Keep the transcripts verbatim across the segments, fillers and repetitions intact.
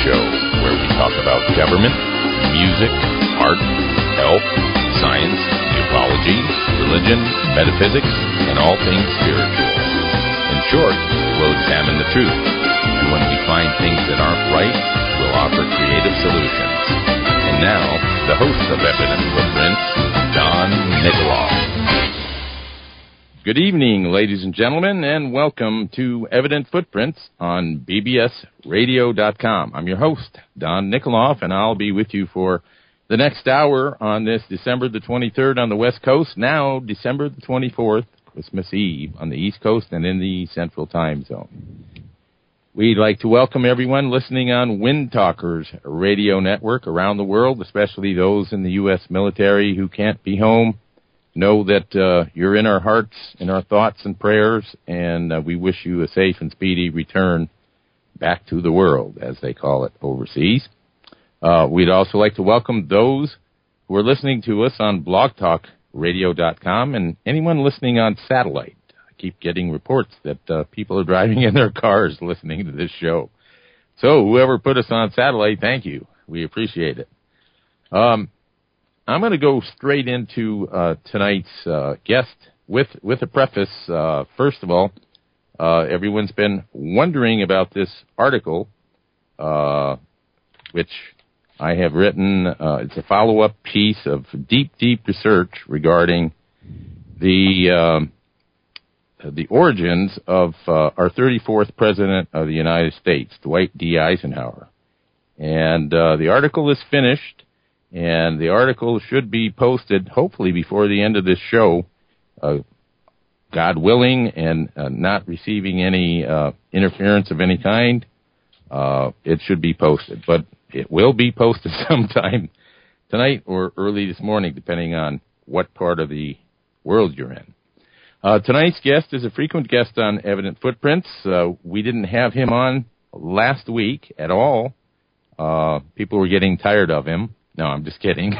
show where we talk about government, music, art, health, science, ufology, religion, metaphysics, and all things spiritual. In short, we'll examine the truth, and when we find things that aren't right, we'll offer creative solutions. And now, the host of Evident Footprints, Don Nikoloff. Good evening, ladies and gentlemen, and welcome to Evident Footprints on B B S radio dot com. I'm your host, Don Nikoloff, and I'll be with you for the next hour on this December the twenty-third on the West Coast, now December the twenty-fourth, Christmas Eve, on the East Coast and in the Central Time Zone. We'd like to welcome everyone listening on Wind Talkers radio network around the world, especially those in the U S military who can't be home. Know that uh, you're in our hearts, in our thoughts and prayers, and uh, we wish you a safe and speedy return back to the world, as they call it overseas. Uh, we'd also like to welcome those who are listening to us on blog talk radio dot com and anyone listening on satellite. I keep getting reports that uh, people are driving in their cars listening to this show. So whoever put us on satellite, thank you. We appreciate it. Um, I'm going to go straight into uh, tonight's uh, guest with with a preface. Uh, first of all, uh, everyone's been wondering about this article, uh, which I have written. Uh, it's a follow-up piece of deep, deep research regarding the um, the origins of uh, our thirty-fourth President of the United States, Dwight D. Eisenhower. And uh, the article is finished. And the article should be posted, hopefully, before the end of this show, uh, God willing, and uh, not receiving any uh, interference of any kind. Uh, it should be posted. But it will be posted sometime tonight or early this morning, depending on what part of the world you're in. Uh, tonight's guest is a frequent guest on Evident Footprints. Uh, we didn't have him on last week at all. Uh, people were getting tired of him. No, I'm just kidding.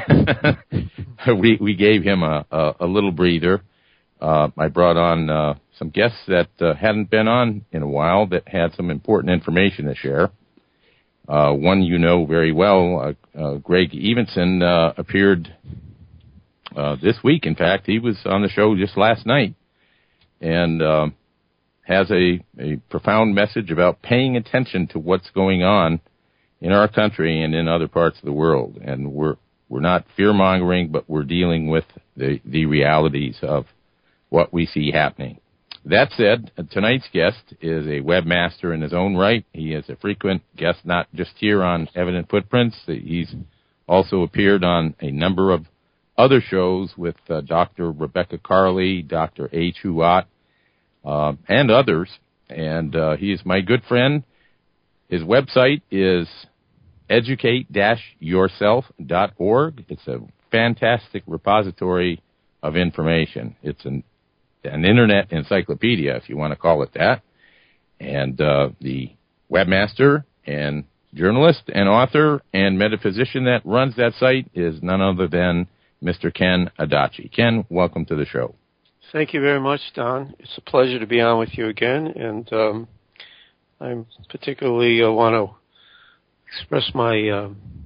we we gave him a, a, a little breather. Uh, I brought on uh, some guests that uh, hadn't been on in a while that had some important information to share. Uh, one you know very well, uh, uh, Greg Evenson, uh, appeared uh, this week. In fact, he was on the show just last night and uh, has a, a profound message about paying attention to what's going on in our country and in other parts of the world. And we're we're not fear-mongering, but we're dealing with the, the realities of what we see happening. That said, tonight's guest is a webmaster in his own right. He is a frequent guest, not just here on Evident Footprints. He's also appeared on a number of other shows with uh, Doctor Rebecca Carley, Doctor A. Chuat, uh, and others. And uh, he is my good friend. His website is educate dash yourself dot org. It's a fantastic repository of information. It's an, an internet encyclopedia, if you want to call it that. And uh, the webmaster and journalist and author and metaphysician that runs that site is none other than Mister Ken Adachi. Ken, welcome to the show. Thank you very much, Don. It's a pleasure to be on with you again, and um, I particularly uh, want to express my uh,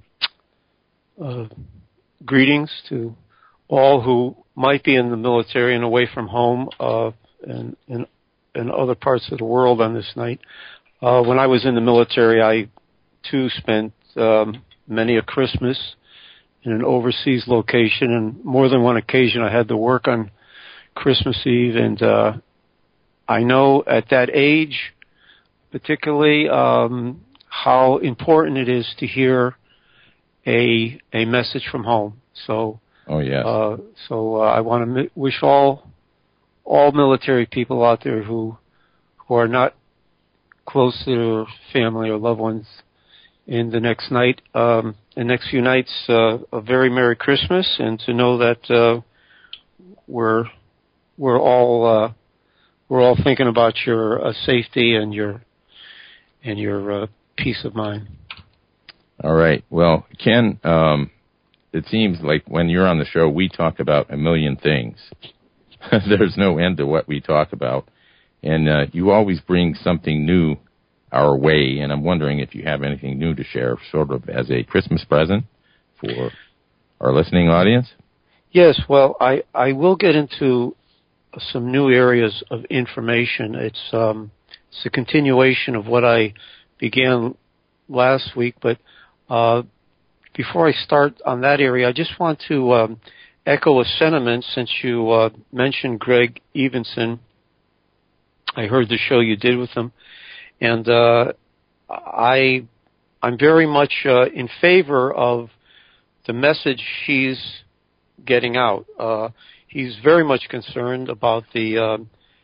uh, greetings to all who might be in the military and away from home uh, and in, in other parts of the world on this night. Uh, when I was in the military, I, too, spent um, many a Christmas in an overseas location, and more than one occasion I had to work on Christmas Eve, and uh, I know at that age, particularly, um, how important it is to hear a a message from home. So, oh yes. Uh, so uh, I want to mi- wish all all military people out there who who are not close to their family or loved ones in the next night, um, the next few nights, uh, a very Merry Christmas, and to know that uh, we're we're all uh, we're all thinking about your uh, safety and your and your uh, peace of mind. All right. Well, Ken, um, it seems like when you're on the show, we talk about a million things. There's no end to what we talk about. And uh, you always bring something new our way, and I'm wondering if you have anything new to share, sort of as a Christmas present for our listening audience. Yes, well, I, I will get into some new areas of information. It's, um, it's a continuation of what I began last week, but uh, before I start on that area, I just want to um, echo a sentiment since you uh, mentioned Greg Evenson. I heard the show you did with him, and uh, I, I'm very much uh, in favor of the message he's getting out. Uh, he's very much concerned about the uh,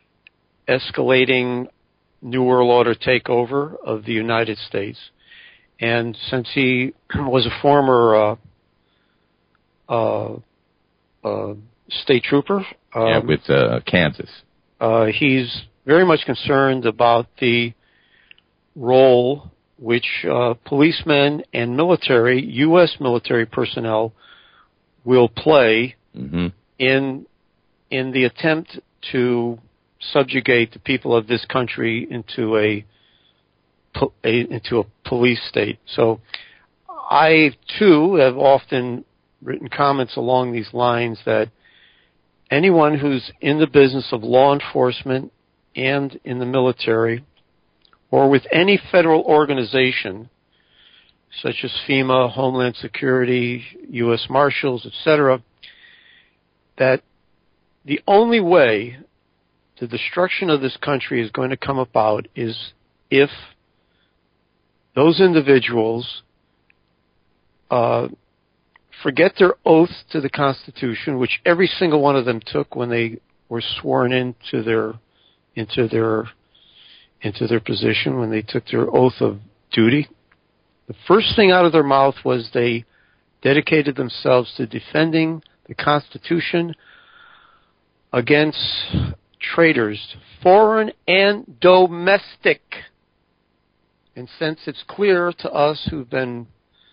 escalating New World Order takeover of the United States. And since he was a former uh, uh, uh, state trooper, um, yeah, with uh, Kansas, uh, he's very much concerned about the role which uh, policemen and military, U S military personnel, will play mm-hmm. in in the attempt to subjugate the people of this country into a, a into a police state. So I, too, have often written comments along these lines that anyone who's in the business of law enforcement and in the military or with any federal organization such as FEMA, Homeland Security, U S Marshals, et cetera, that the only way the destruction of this country is going to come about is if those individuals uh, forget their oath to the Constitution, which every single one of them took when they were sworn into their into their into their position, when they took their oath of duty. The first thing out of their mouth was they dedicated themselves to defending the Constitution against traitors, foreign and domestic. And since it's clear to us who've been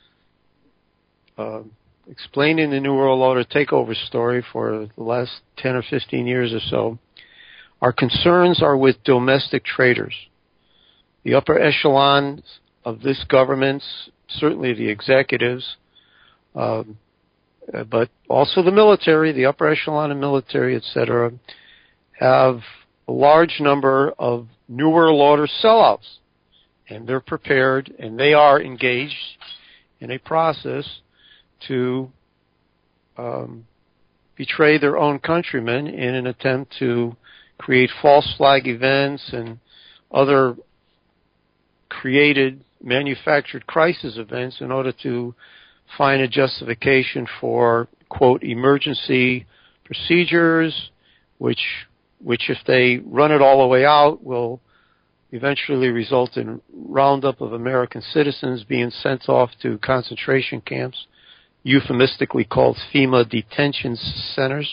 uh, explaining the New World Order takeover story for the last ten or fifteen years or so, our concerns are with domestic traitors. The upper echelons of this government, certainly the executives, um, but also the military, the upper echelon of military, et cetera, have a large number of New World Order sellouts. And they're prepared, and they are engaged in a process to um, betray their own countrymen in an attempt to create false flag events and other created, manufactured crisis events in order to find a justification for, quote, emergency procedures, which, which if they run it all the way out, will eventually result in roundup of American citizens being sent off to concentration camps, euphemistically called FEMA detention centers.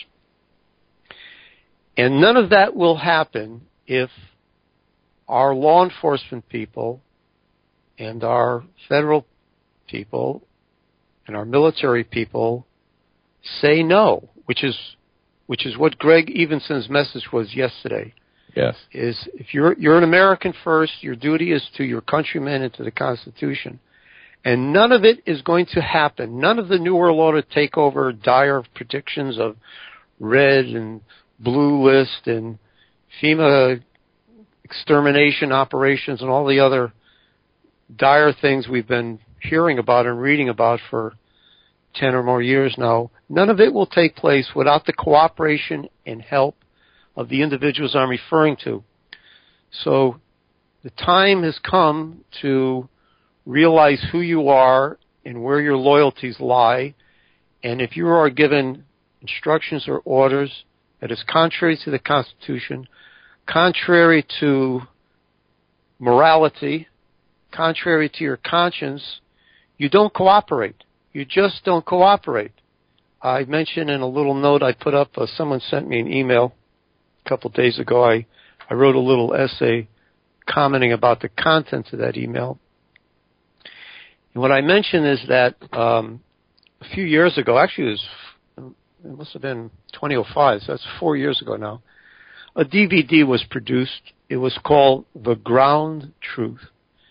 And none of that will happen if our law enforcement people and our federal people and our military people say no, which is which is what Greg Evenson's message was yesterday. Yes. Is if you're you're an American first, your duty is to your countrymen and to the Constitution. And none of it is going to happen. None of the New World Order takeover dire predictions of red and blue list and FEMA extermination operations and all the other dire things we've been hearing about and reading about for ten or more years now. None of it will take place without the cooperation and help of the individuals I'm referring to. So the time has come to realize who you are and where your loyalties lie. And if you are given instructions or orders that is contrary to the Constitution, contrary to morality, contrary to your conscience, you don't cooperate. You just don't cooperate. I mentioned in a little note I put up, uh, someone sent me an email a couple of days ago. I, I wrote a little essay commenting about the contents of that email. And what I mentioned is that um, a few years ago, actually it, was, it must have been twenty oh five, so that's four years ago now, a D V D was produced. It was called The Ground Truth.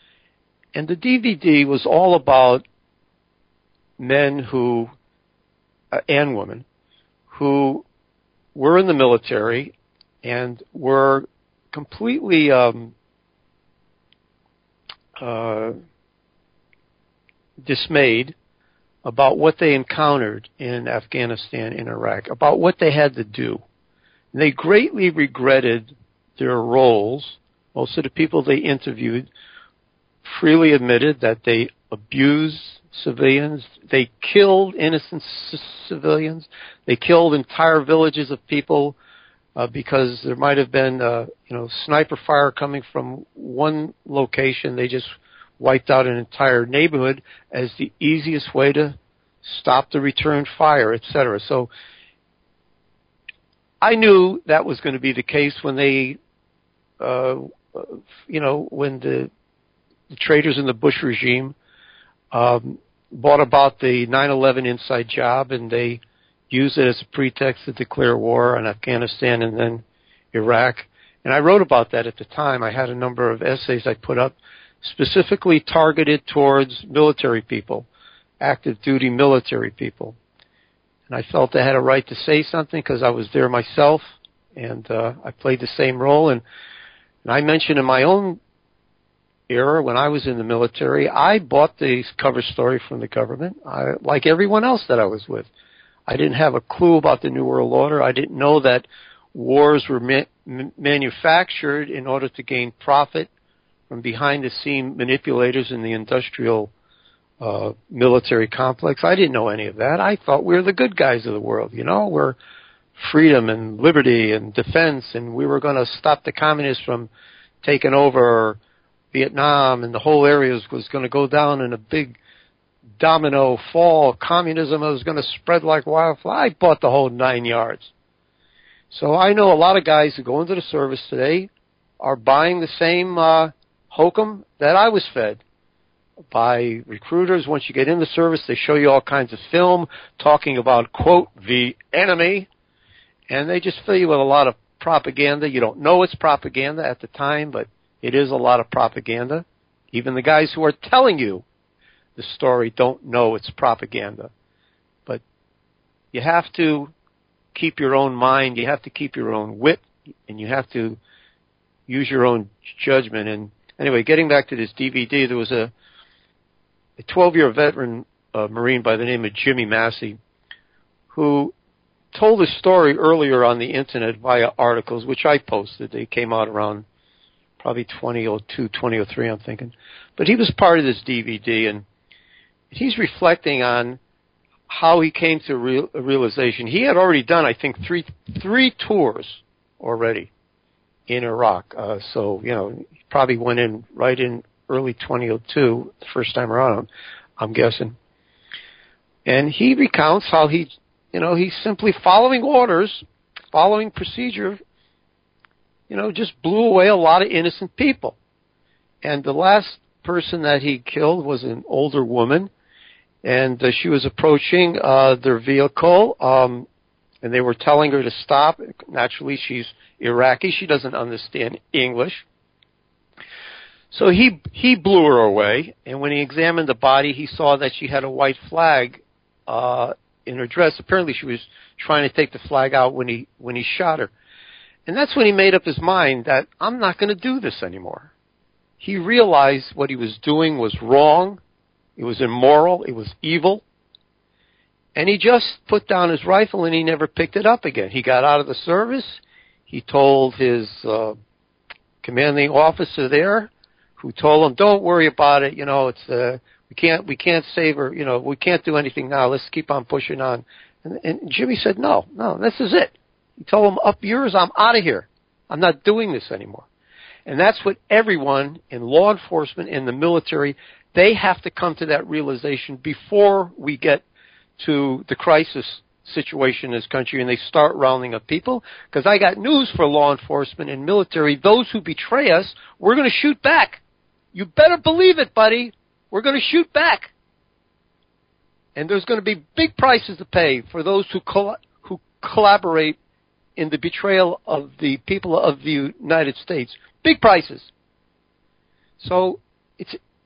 And the D V D was all about men who, uh, and women, who were in the military and were completely um, uh, dismayed about what they encountered in Afghanistan and Iraq, about what they had to do. And they greatly regretted their roles. Most of the people they interviewed freely admitted that they abused civilians, they killed innocent c- civilians, they killed entire villages of people uh, because there might have been, uh, you know, sniper fire coming from one location. They just wiped out an entire neighborhood as the easiest way to stop the return fire, et cetera. So I knew that was going to be the case when they, uh, you know, when the, the traitors in the Bush regime um, brought about the nine eleven inside job, and they used it as a pretext to declare war on Afghanistan and then Iraq. And I wrote about that at the time. I had a number of essays I put up specifically targeted towards military people, active duty military people. And I felt I had a right to say something because I was there myself, and uh, I played the same role. And, and I mentioned in my own era, when I was in the military, I bought the cover story from the government, I, like everyone else that I was with. I didn't have a clue about the New World Order. I didn't know that wars were ma- m- manufactured in order to gain profit from behind-the-scene manipulators in the industrial uh, military complex. I didn't know any of that. I thought we were the good guys of the world, you know. We're freedom and liberty and defense, and we were going to stop the communists from taking over Vietnam, and the whole area was, was going to go down in a big domino fall. Communism was going to spread like wildfire. I bought the whole nine yards. So I know a lot of guys who go into the service today are buying the same uh, hokum that I was fed by recruiters. Once you get in the service, they show you all kinds of film talking about, quote, the enemy, and they just fill you with a lot of propaganda. You don't know it's propaganda at the time, but it is a lot of propaganda. Even the guys who are telling you the story don't know it's propaganda. But you have to keep your own mind, you have to keep your own wit, and you have to use your own judgment. And anyway, getting back to this D V D, there was a a twelve-year veteran uh, Marine by the name of Jimmy Massey who told a story earlier on the Internet via articles, which I posted. They came out around probably twenty oh two, twenty oh three, I'm thinking. But he was part of this D V D, and he's reflecting on how he came to real, a realization. He had already done, I think, three three tours already in Iraq. Uh, so, you know, he probably went in right in early twenty oh two, the first time around, I'm guessing. And he recounts how he, you know, he's simply following orders, following procedure, you know, just blew away a lot of innocent people. And the last person that he killed was an older woman, and uh, she was approaching uh, their vehicle, um, and they were telling her to stop. Naturally, she's Iraqi. She doesn't understand English. So he he blew her away, and when he examined the body, he saw that she had a white flag uh, in her dress. Apparently, she was trying to take the flag out when he when he shot her. And that's when he made up his mind that I'm not going to do this anymore. He realized what he was doing was wrong, it was immoral, it was evil, and he just put down his rifle and he never picked it up again. He got out of the service. He told his uh, commanding officer there, who told him, "Don't worry about it. You know, it's uh, we can't we can't save her. You know, we can't do anything now. Let's keep on pushing on." And, and Jimmy said, "No, no, this is it." He told him, "Up yours, I'm out of here. I'm not doing this anymore." And that's what everyone in law enforcement, in the military, they have to come to that realization before we get to the crisis situation in this country and they start rounding up people. Because I got news for law enforcement and military. Those who betray us, we're going to shoot back. You better believe it, buddy. We're going to shoot back. And there's going to be big prices to pay for those who col- who collaborate in the betrayal of the people of the United States. Big prices. So it's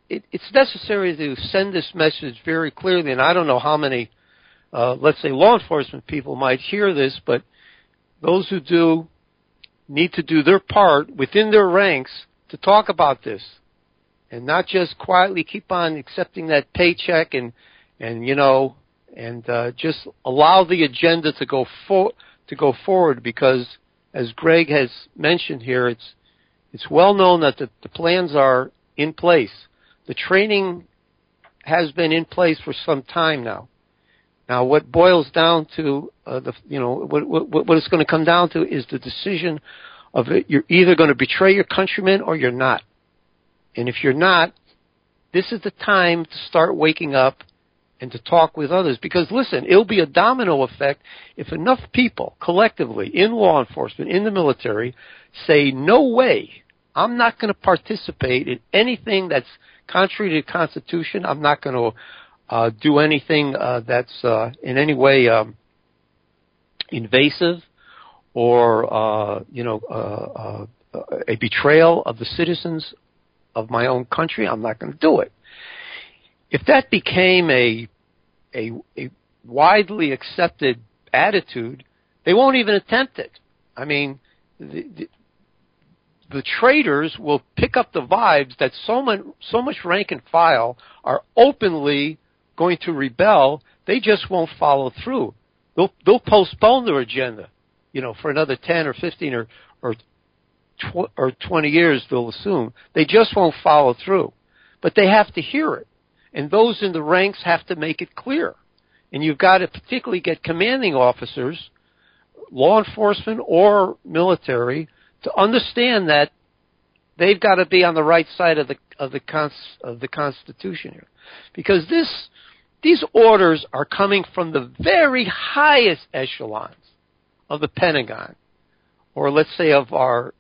it, it's necessary to send this message very clearly, and I don't know how many, uh, let's say, law enforcement people might hear this, but those who do need to do their part within their ranks to talk about this, and not just quietly keep on accepting that paycheck and, and you know, and uh, just allow the agenda to go for, to go forward. Because, as Greg has mentioned here, it's it's well known that the, the plans are in place. The training has been in place for some time now. Now, what boils down to uh, the you know what, what what it's going to come down to is the decision of it. You're either going to betray your countrymen or you're not. And if you're not, this is the time to start waking up and to talk with others. Because, listen, it'll be a domino effect if enough people collectively in law enforcement, in the military, say, no way, I'm not going to participate in anything that's contrary to the Constitution. I'm not going to uh, do anything uh, that's uh, in any way um, invasive or, uh, you know, uh, uh, a betrayal of the citizens of my own country. I'm not going to do it. If that became a, a a widely accepted attitude, they won't even attempt it. I mean, the, the, the traitors will pick up the vibes that so much, so much rank and file are openly going to rebel. They just won't follow through. They'll they'll postpone their agenda, you know, for another ten or fifteen or or tw- or twenty years. They'll assume they just won't follow through, but they have to hear it. And those in the ranks have to make it clear. And you've got to particularly get commanding officers, law enforcement or military, to understand that they've got to be on the right side of the of the cons, of the Constitution here, because this these orders are coming from the very highest echelons of the Pentagon, or let's say of our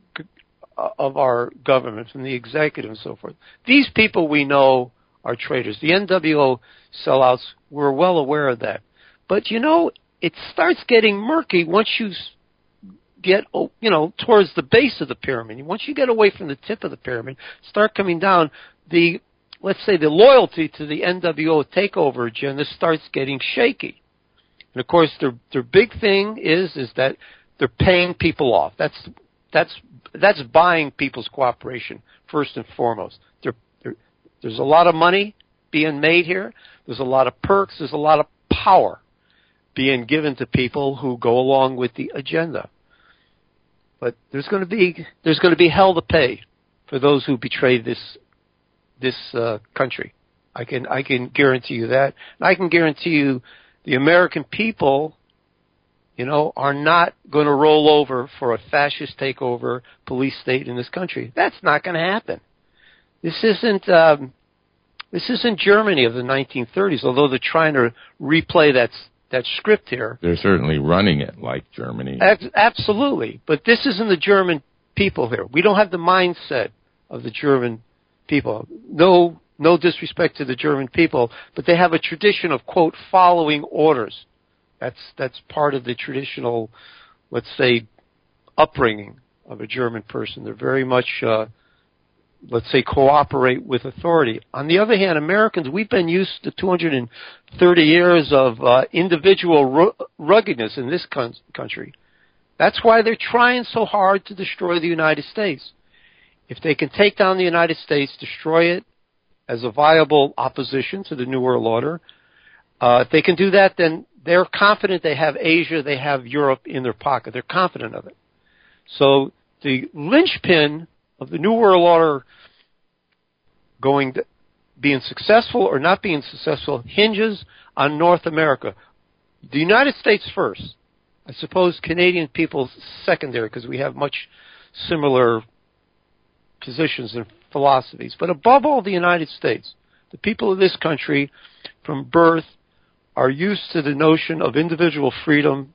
of our government, from the executive and so forth. These people we know are traitors. The N W O sellouts, we're well aware of that. But, you know, it starts getting murky once you get, you know, towards the base of the pyramid. Once you get away from the tip of the pyramid, start coming down, the, let's say, the loyalty to the N W O takeover agenda starts getting shaky. And, of course, their their big thing is is that they're paying people off. That's that's that's buying people's cooperation, first and foremost. They're There's a lot of money being made here. There's a lot of perks. There's a lot of power being given to people who go along with the agenda. But there's going to be there's going to be hell to pay for those who betray this this uh, country. I can I can guarantee you that. And I can guarantee you the American people, you know, are not going to roll over for a fascist takeover police state in this country. That's not going to happen. This isn't um, this isn't Germany of the nineteen thirties, although they're trying to replay that that script here. They're certainly running it like Germany. Ab- absolutely, but this isn't the German people here. We don't have the mindset of the German people. No, no disrespect to the German people, but they have a tradition of, quote, following orders. That's that's part of the traditional, let's say, upbringing of a German person. They're very much uh, let's say, cooperate with authority. On the other hand, Americans, we've been used to two hundred thirty years of uh, individual ru- ruggedness in this con- country. That's why they're trying so hard to destroy the United States. If they can take down the United States, destroy it as a viable opposition to the New World Order, uh, if they can do that, then they're confident they have Asia, they have Europe in their pocket. They're confident of it. So the linchpin of the New World Order going to, being successful or not being successful hinges on North America. The United States first. I suppose Canadian people secondary, because we have much similar positions and philosophies. But above all, the United States. The people of this country, from birth, are used to the notion of individual freedom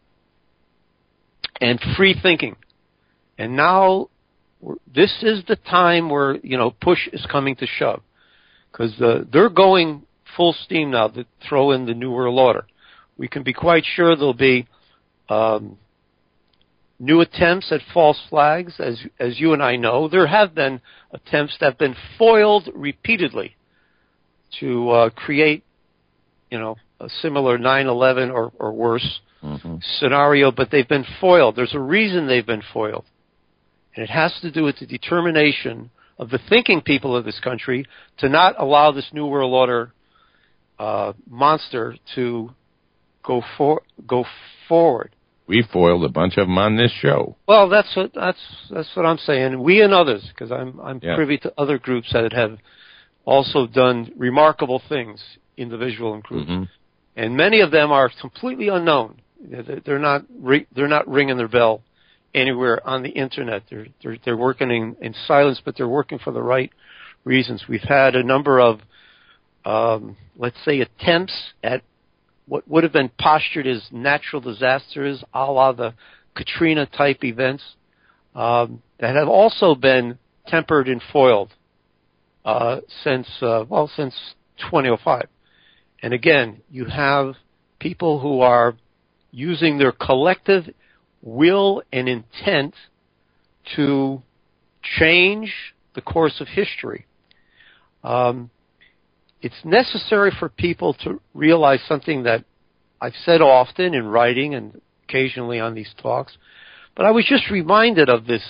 and free thinking. And now, this is the time where, you know, push is coming to shove. Because the, they're going full steam now to throw in the New World Order. We can be quite sure there'll be um, new attempts at false flags, as as you and I know. There have been attempts that have been foiled repeatedly to uh, create, you know, a similar nine eleven or, or worse mm-hmm. scenario, but they've been foiled. There's a reason they've been foiled, and it has to do with the determination of the thinking people of this country to not allow this New World Order uh, monster to go for go forward. We foiled a bunch of them on this show. Well, that's what that's that's what I'm saying. We and others, because I'm I'm yeah. privy to other groups that have also done remarkable things, individual and groups, mm-hmm. and many of them are completely unknown. They're not they're not ringing their bell anywhere on the internet. They're they're, they're working in, in silence, but they're working for the right reasons. We've had a number of, um, let's say, attempts at what would have been postured as natural disasters, a la the Katrina-type events, um, that have also been tempered and foiled uh, since, uh, well, since twenty oh five. And again, you have people who are using their collective will and intent to change the course of history. Um, It's necessary for people to realize something that I've said often in writing and occasionally on these talks, but I was just reminded of this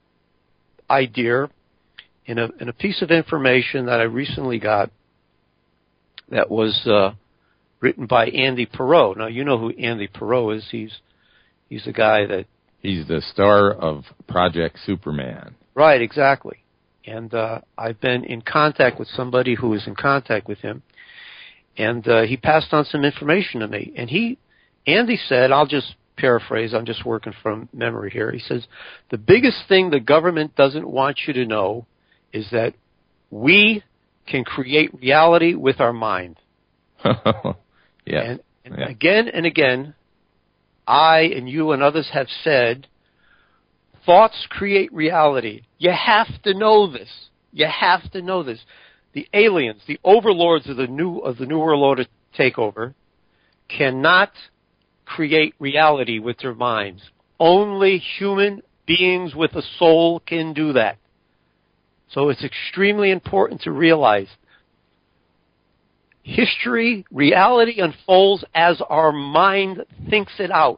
idea in a, in a piece of information that I recently got that was uh, written by Andy Perot. Now, you know who Andy Perot is. He's he's the guy that... He's the star of Project Superman. Right, exactly. And uh, I've been in contact with somebody who is in contact with him, and uh, he passed on some information to me. And he, Andy said, I'll just paraphrase, I'm just working from memory here. He says, the biggest thing the government doesn't want you to know is that we can create reality with our mind. yeah. And, and yeah. again and again, I and you and others have said, thoughts create reality. You have to know this. You have to know this. The aliens, the overlords of the new of the New World Order takeover, cannot create reality with their minds. Only human beings with a soul can do that. So it's extremely important to realize history, reality unfolds as our mind thinks it out.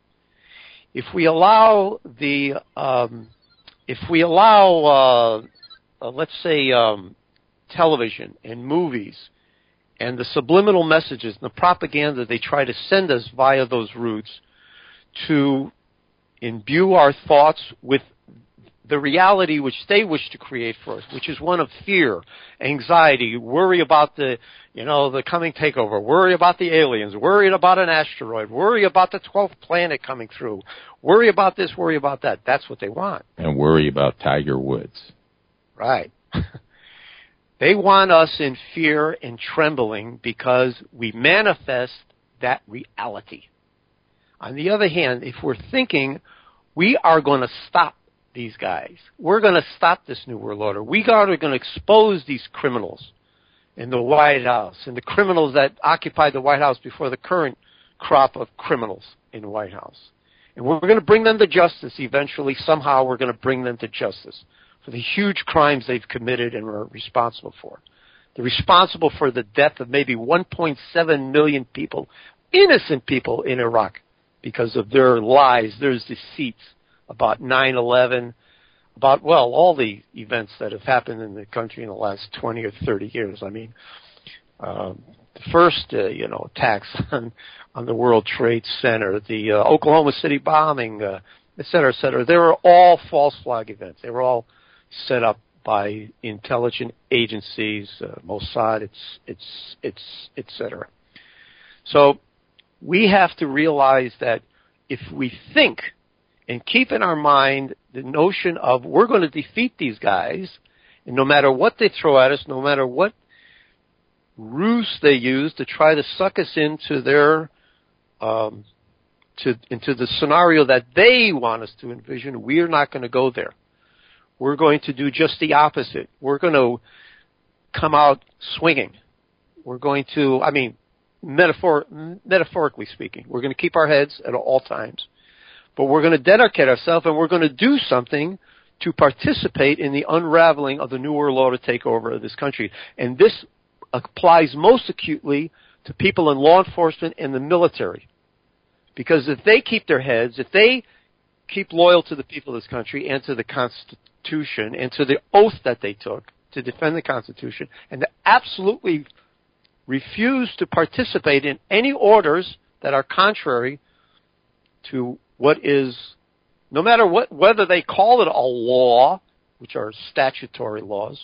If we allow the, um, if we allow, uh, uh, let's say, um, television and movies and the subliminal messages and the propaganda they try to send us via those routes to imbue our thoughts with the reality which they wish to create for us, which is one of fear, anxiety, worry about the, you know, the coming takeover, worry about the aliens, worry about an asteroid, worry about the twelfth planet coming through, worry about this, worry about that. That's what they want. And worry about Tiger Woods. Right. They want us in fear and trembling because we manifest that reality. On the other hand, if we're thinking we are going to stop these guys, we're going to stop this New World Order, we are going to expose these criminals in the White House and the criminals that occupied the White House before the current crop of criminals in the White House. And we're going to bring them to justice eventually. Somehow we're going to bring them to justice for the huge crimes they've committed and are responsible for. They're responsible for the death of maybe one point seven million people, innocent people in Iraq, because of their lies, their deceits about nine eleven, about, well, all the events that have happened in the country in the last twenty or thirty years. I mean, um, the first, uh, you know, attacks on, on the World Trade Center, the uh, Oklahoma City bombing, uh, et cetera, et cetera. They were all false flag events. They were all set up by intelligence agencies, uh, Mossad, it's, it's, it's, et cetera. So we have to realize that if we think and keep in our mind the notion of we're going to defeat these guys, and no matter what they throw at us, no matter what ruse they use to try to suck us into their um, to into the scenario that they want us to envision, we're not going to go there. We're going to do just the opposite. We're going to come out swinging. We're going to, I mean, metaphor, metaphorically speaking, we're going to keep our heads at all times. but we're going to dedicate ourselves and we're going to do something to participate in the unraveling of the New World Order takeover of this country. And this applies most acutely to people in law enforcement and the military. Because if they keep their heads, if they keep loyal to the people of this country and to the Constitution and to the oath that they took to defend the Constitution, and to absolutely refuse to participate in any orders that are contrary to what is, no matter what, whether they call it a law, which are statutory laws,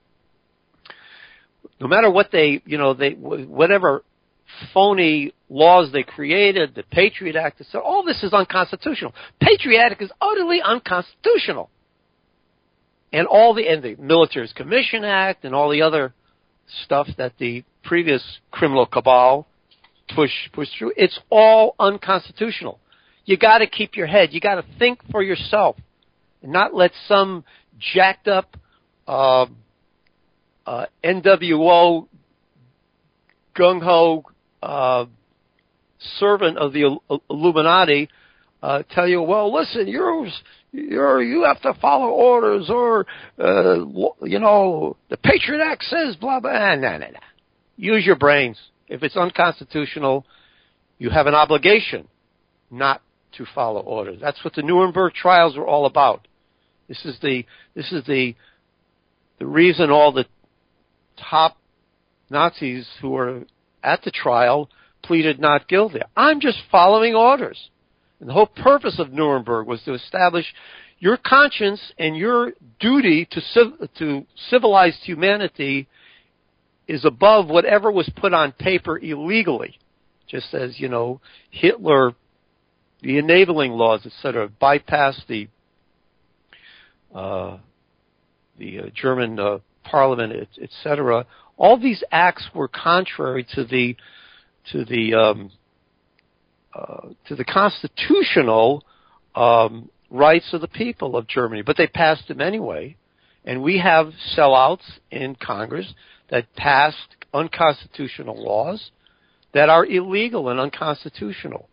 no matter what they, you know, they, whatever phony laws they created, the Patriot Act, all this is unconstitutional. Patriot Act is utterly unconstitutional. And all the, and the Military's Commission Act and all the other stuff that the previous criminal cabal push, pushed through, it's all unconstitutional. You gotta keep your head. You gotta think for yourself and not let some jacked up, uh, uh, N W O gung-ho, uh, servant of the Illuminati, uh, tell you, well, listen, you're, you're, you have to follow orders, or, uh, you know, the Patriot Act says blah, blah, nah, nah, nah. Use your brains. If it's unconstitutional, you have an obligation not to follow orders. That's what the Nuremberg trials were all about. This is the, this is the, the reason all the top Nazis who were at the trial pleaded not guilty. I'm just following orders. And the whole purpose of Nuremberg was to establish your conscience and your duty to civ- to civilized humanity is above whatever was put on paper illegally. Just as, you know, Hitler, the enabling laws, et cetera, bypassed the uh, the uh, German uh, parliament, et, et cetera. All these acts were contrary to the to the um, uh, to the constitutional um, rights of the people of Germany, but they passed them anyway. And we have sellouts in Congress that passed unconstitutional laws that are illegal and unconstitutional.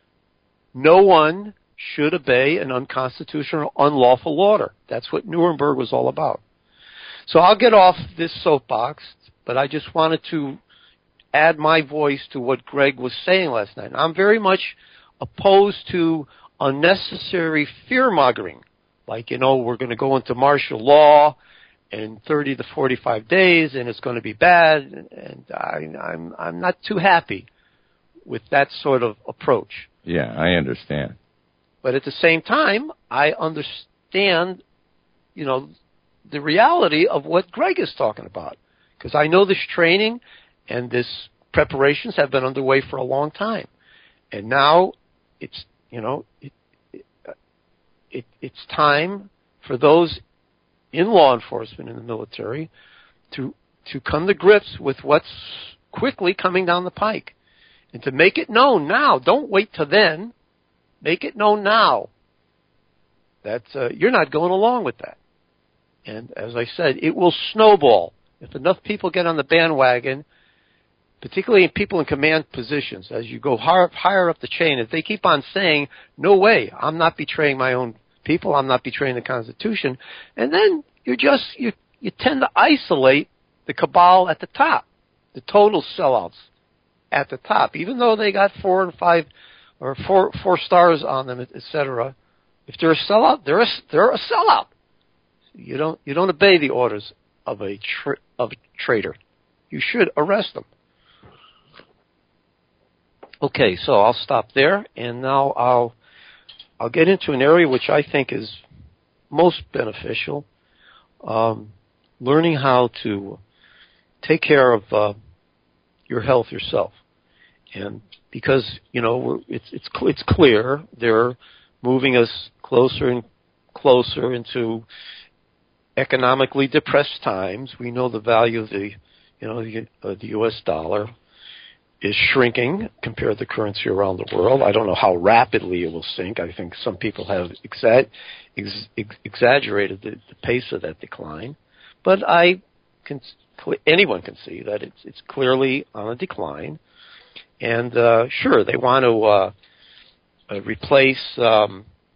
No one should obey an unconstitutional, unlawful order. That's what Nuremberg was all about. So I'll get off this soapbox, but I just wanted to add my voice to what Greg was saying last night. I'm very much opposed to unnecessary fear-mongering. Like, you know, we're going to go into martial law in thirty to forty-five days, and it's going to be bad, and I, I'm I'm not too happy with that sort of approach. Yeah, I understand. But at the same time, I understand, you know, the reality of what Greg is talking about, because I know this training and this preparations have been underway for a long time, and now it's, you know, it, it, it it's time for those in law enforcement in the military to to come to grips with what's quickly coming down the pike, and to make it known now. Don't wait till then. Make it known now that uh, you're not going along with that. And as I said, it will snowball if enough people get on the bandwagon, particularly in people in command positions. As you go higher, higher up the chain, if they keep on saying, "No way, I'm not betraying my own people, I'm not betraying the Constitution," and then you just you you tend to isolate the cabal at the top, the total sellouts at the top, even though they got four and five or four four stars on them, et cetera. If they're a sellout, they're a, they're a sellout. You don't you don't obey the orders of a tra- of a traitor. You should arrest them. Okay, so I'll stop there, and now I'll I'll get into an area which I think is most beneficial. Um, learning how to take care of uh, your health yourself, and because you know we're, it's it's it's clear they're moving us closer and closer into economically depressed times. We know the value of the you know the, uh, the U S dollar is shrinking compared to currency around the world. I don't know how rapidly it will sink. I think some people have exa- ex- ex- exaggerated the, the pace of that decline, but I can anyone can see that it's it's clearly on a decline. And uh, sure, they want to uh, uh, replace um,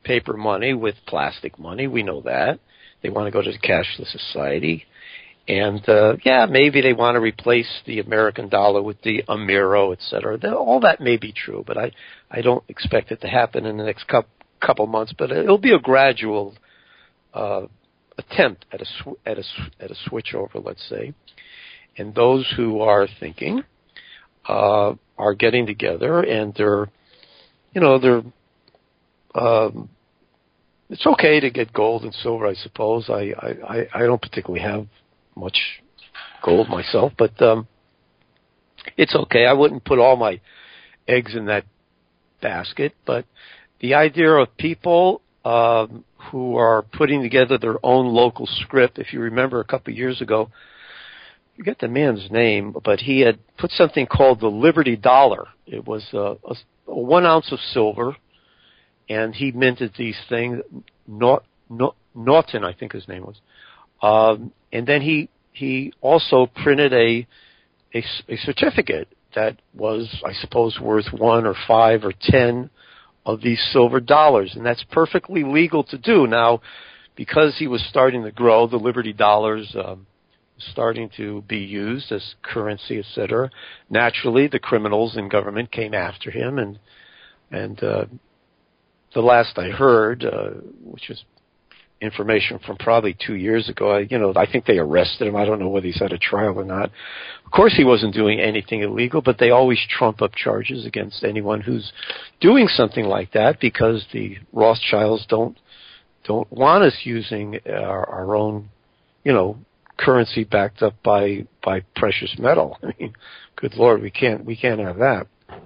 paper money with plastic money. We know that. They want to go to the cashless society. And, uh, yeah, maybe they want to replace the American dollar with the Amero, et cetera. All that may be true, but I, I don't expect it to happen in the next couple, couple months. But it'll be a gradual uh, attempt at a, sw- at, a, at a switch over, let's say. And those who are thinking uh, are getting together, and they're, you know, they're, um, it's okay to get gold and silver, I suppose. I, I, I don't particularly have much gold myself, but um, it's okay. I wouldn't put all my eggs in that basket, but the idea of people um, who are putting together their own local script, if you remember a couple of years ago, I forget the man's name, but he had put something called the Liberty Dollar. It was uh, a, a one ounce of silver, and he minted these things. Naut, Naut, Norton, I think his name was. Um, and then he he also printed a, a a certificate that was, I suppose, worth one or five or ten of these silver dollars, and that's perfectly legal to do. Now, because he was starting to grow, the Liberty dollars um, starting to be used as currency, et cetera. Naturally, the criminals in government came after him, and and uh, the last I heard, uh, which was information from probably two years ago, I, you know, I think they arrested him. I don't know whether he's had a trial or not. Of course, he wasn't doing anything illegal, but they always trump up charges against anyone who's doing something like that, because the Rothschilds don't don't want us using our, our own, you know, currency backed up by by precious metal. I mean, good Lord, we can't we can't have that.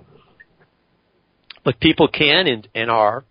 But people can and, and are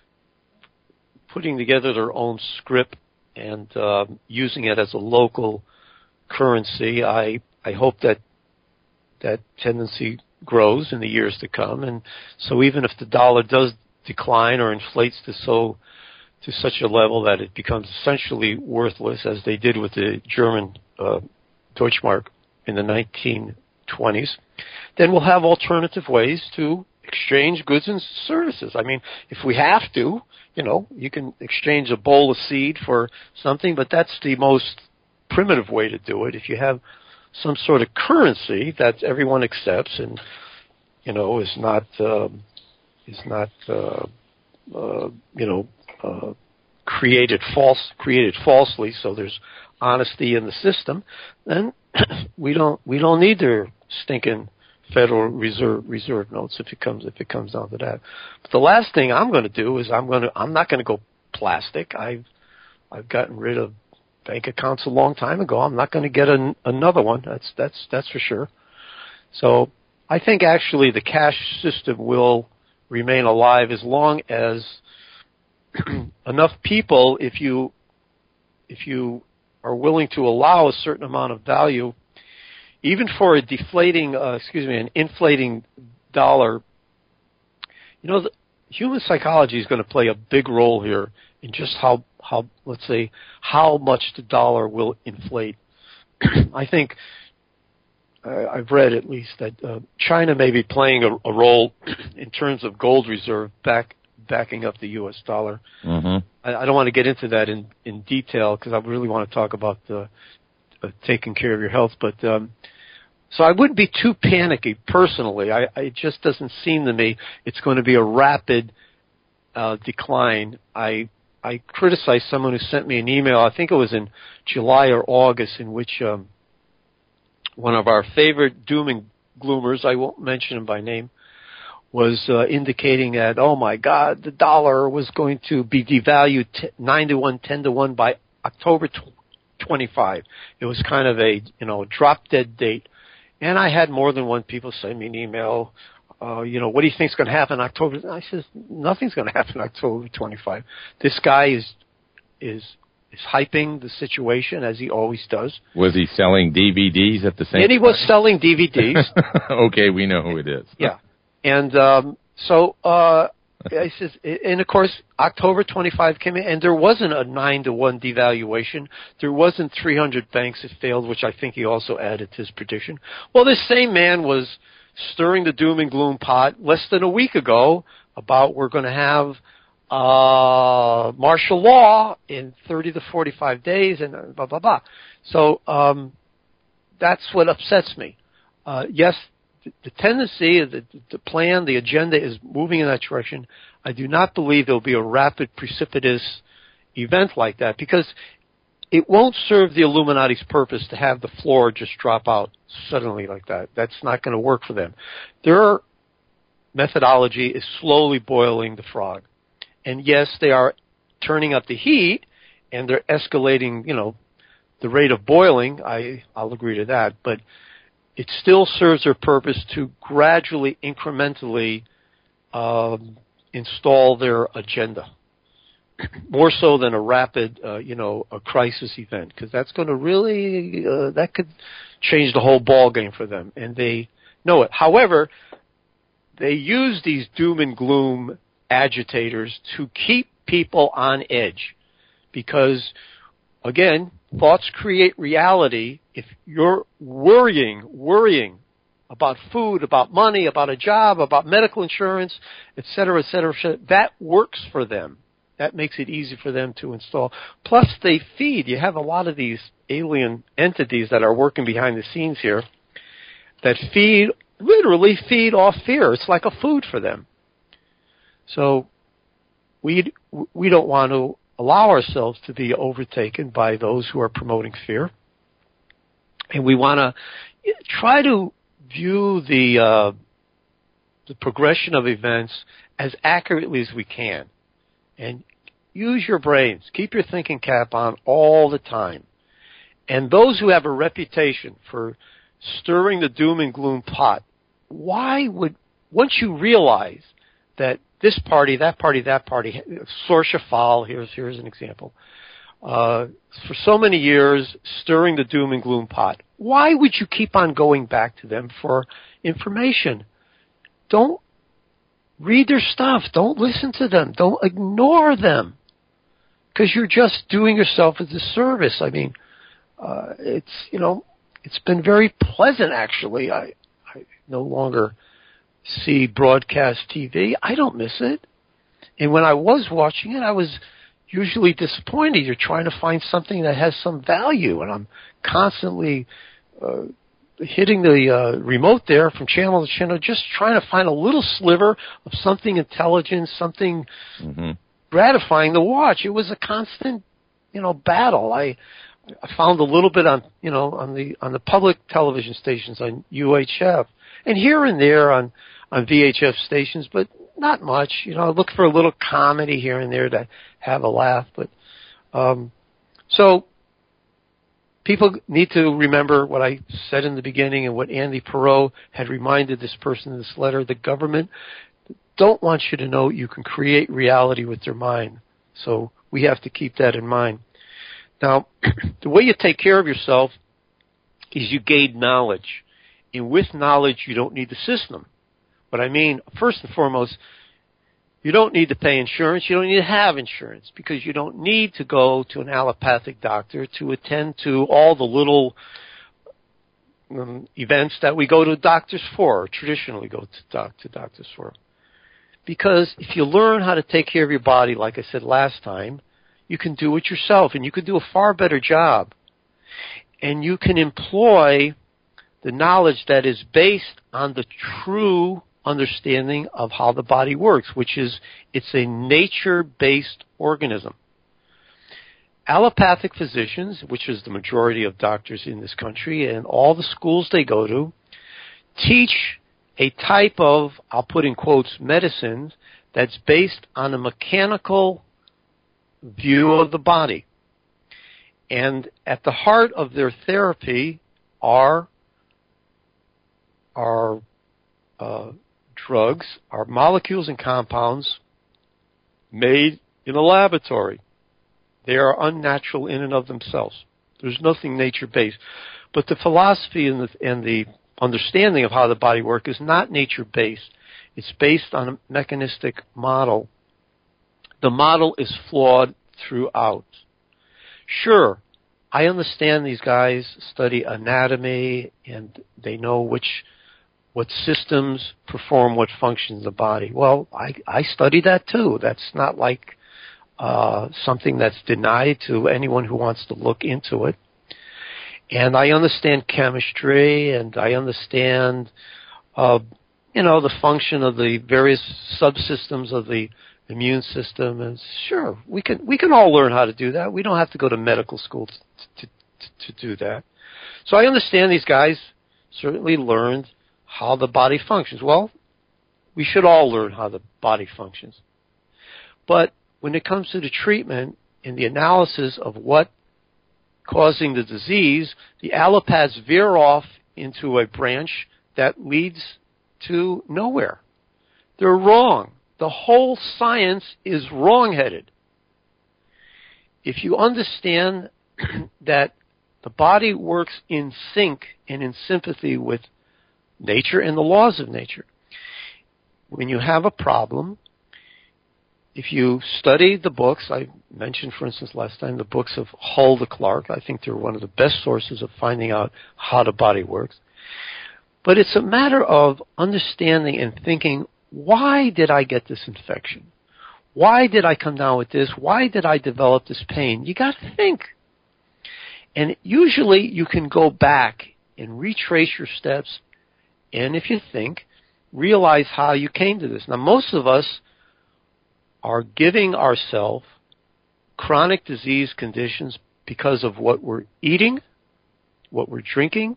putting together their own script and uh, using it as a local currency. I I hope that that tendency grows in the years to come, and so even if the dollar does decline or inflates to so to such a level that it becomes essentially worthless, as they did with the German uh, Deutschmark in the nineteen twenties, then we'll have alternative ways to exchange goods and services. I mean, if we have to, you know, you can exchange a bowl of seed for something, but that's the most primitive way to do it. If you have some sort of currency that everyone accepts and, you know, is not uh, is not uh, uh, you know uh, created false created falsely, so there's honesty in the system, then we don't we don't need their stinking Federal Reserve Reserve notes if it comes if it comes down to that. But the last thing I'm going to do is I'm going to I'm not going to go plastic. I've I've gotten rid of bank accounts a long time ago. I'm not going to get an, another one. That's that's that's for sure. So I think actually the cash system will remain alive as long as enough people, if you if you are willing to allow a certain amount of value, even for a deflating, uh, excuse me, an inflating dollar. You know, the, human psychology is going to play a big role here in just how, how let's say, how much the dollar will inflate. I think uh, I've read at least that uh, China may be playing a, a role in terms of gold reserve back backing up the U S dollar. Mm-hmm. I, I don't want to get into that in, in detail because I really want to talk about the uh, taking care of your health, but. Um, So I wouldn't be too panicky personally. I, I, it just doesn't seem to me it's going to be a rapid uh, decline. I I criticized someone who sent me an email, I think it was in July or August, in which um, one of our favorite doom and gloomers, I won't mention him by name, was uh, indicating that, oh my God, the dollar was going to be devalued t- nine to one, ten to one by October twenty-fifth. It was kind of a, you know, drop dead date. And I had more than one people send me an email, uh, you know, what do you think is going to happen in October? And I says, nothing's going to happen October twenty-fifth. This guy is is is hyping the situation, as he always does. Was he selling D V Ds at the same time? And he was selling D V Ds. Okay, we know who it is. Yeah. And um, so, uh, I says, and of course, October twenty-fifth came in, and there wasn't a nine to one devaluation. There wasn't three hundred banks that failed, which I think he also added to his prediction. Well, this same man was stirring the doom and gloom pot less than a week ago about we're going to have uh, martial law in thirty to forty-five days, and blah, blah, blah. So um, that's what upsets me. Uh, yes, the, the tendency, the, the plan, the agenda is moving in that direction. I do not believe there will be a rapid, precipitous event like that, because it won't serve the Illuminati's purpose to have the floor just drop out suddenly like that. That's not going to work for them. Their methodology is slowly boiling the frog. And yes, they are turning up the heat, and they're escalating, you know, the rate of boiling. I, I'll agree to that. But it still serves their purpose to gradually, incrementally um, install their agenda. More so than a rapid, uh, you know, a crisis event, because that's going to really, uh, that could change the whole ball game for them, and they know it. However, they use these doom and gloom agitators to keep people on edge, because, again, thoughts create reality. If you're worrying, worrying about food, about money, about a job, about medical insurance, et cetera, et cetera, et cetera, that works for them. That makes it easy for them to install. Plus, they feed. You have a lot of these alien entities that are working behind the scenes here that feed, literally feed off fear. It's like a food for them. So we we don't want to allow ourselves to be overtaken by those who are promoting fear. And we want to try to view the uh, the progression of events as accurately as we can. And use your brains. Keep your thinking cap on all the time. And those who have a reputation for stirring the doom and gloom pot, why would, once you realize that this party, that party, that party, Sorcia Fall, here's, here's an example, uh, for so many years stirring the doom and gloom pot, why would you keep on going back to them for information? Don't read their stuff. Don't listen to them. Don't ignore them, because you're just doing yourself a disservice. I mean, uh, it's, you know, it's been very pleasant, actually. I, I no longer see broadcast T V. I don't miss it. And when I was watching it, I was usually disappointed. You're trying to find something that has some value, and I'm constantly uh, hitting the uh, remote there from channel to channel, just trying to find a little sliver of something intelligent, something mm-hmm. gratifying to watch. It was a constant, you know, battle. I, I found a little bit on, you know, on the on the public television stations on U H F, and here and there on on V H F stations, but not much. You know, I look for a little comedy here and there to have a laugh. But um, so. People need to remember what I said in the beginning and what Andy Perot had reminded this person in this letter. The government don't want you to know you can create reality with their mind. So we have to keep that in mind. Now, the way you take care of yourself is you gain knowledge. And with knowledge, you don't need the system. What I mean, first and foremost, you don't need to pay insurance. You don't need to have insurance, because you don't need to go to an allopathic doctor to attend to all the little um, events that we go to doctors for, or traditionally go to, doc, to doctors for. Because if you learn how to take care of your body, like I said last time, you can do it yourself, and you can do a far better job. And you can employ the knowledge that is based on the true understanding of how the body works, which is it's a nature-based organism. Allopathic physicians, which is the majority of doctors in this country, and all the schools they go to, teach a type of, I'll put in quotes, medicine that's based on a mechanical view of the body. And at the heart of their therapy are, are uh, drugs, are molecules and compounds made in a laboratory. They are unnatural in and of themselves. There's nothing nature-based. But the philosophy and the, and the understanding of how the body works is not nature-based. It's based on a mechanistic model. The model is flawed throughout. Sure, I understand these guys study anatomy and they know which what systems perform what functions in the body. Well, I, I study that too. That's not like uh, something that's denied to anyone who wants to look into it. And I understand chemistry, and I understand, uh, you know, the function of the various subsystems of the immune system. And sure, we can we can all learn how to do that. We don't have to go to medical school to, to, to do that. So I understand these guys certainly learned how the body functions. Well, we should all learn how the body functions. But when it comes to the treatment and the analysis of what causing the disease, the allopaths veer off into a branch that leads to nowhere. They're wrong. The whole science is wrong-headed. If you understand that the body works in sync and in sympathy with nature and the laws of nature, when you have a problem, if you study the books, I mentioned, for instance, last time, the books of Hulda Clark. I think they're one of the best sources of finding out how the body works. But it's a matter of understanding and thinking, why did I get this infection? Why did I come down with this? Why did I develop this pain? You got to think. And usually you can go back and retrace your steps, and if you think, realize how you came to this. Now, most of us are giving ourselves chronic disease conditions because of what we're eating, what we're drinking,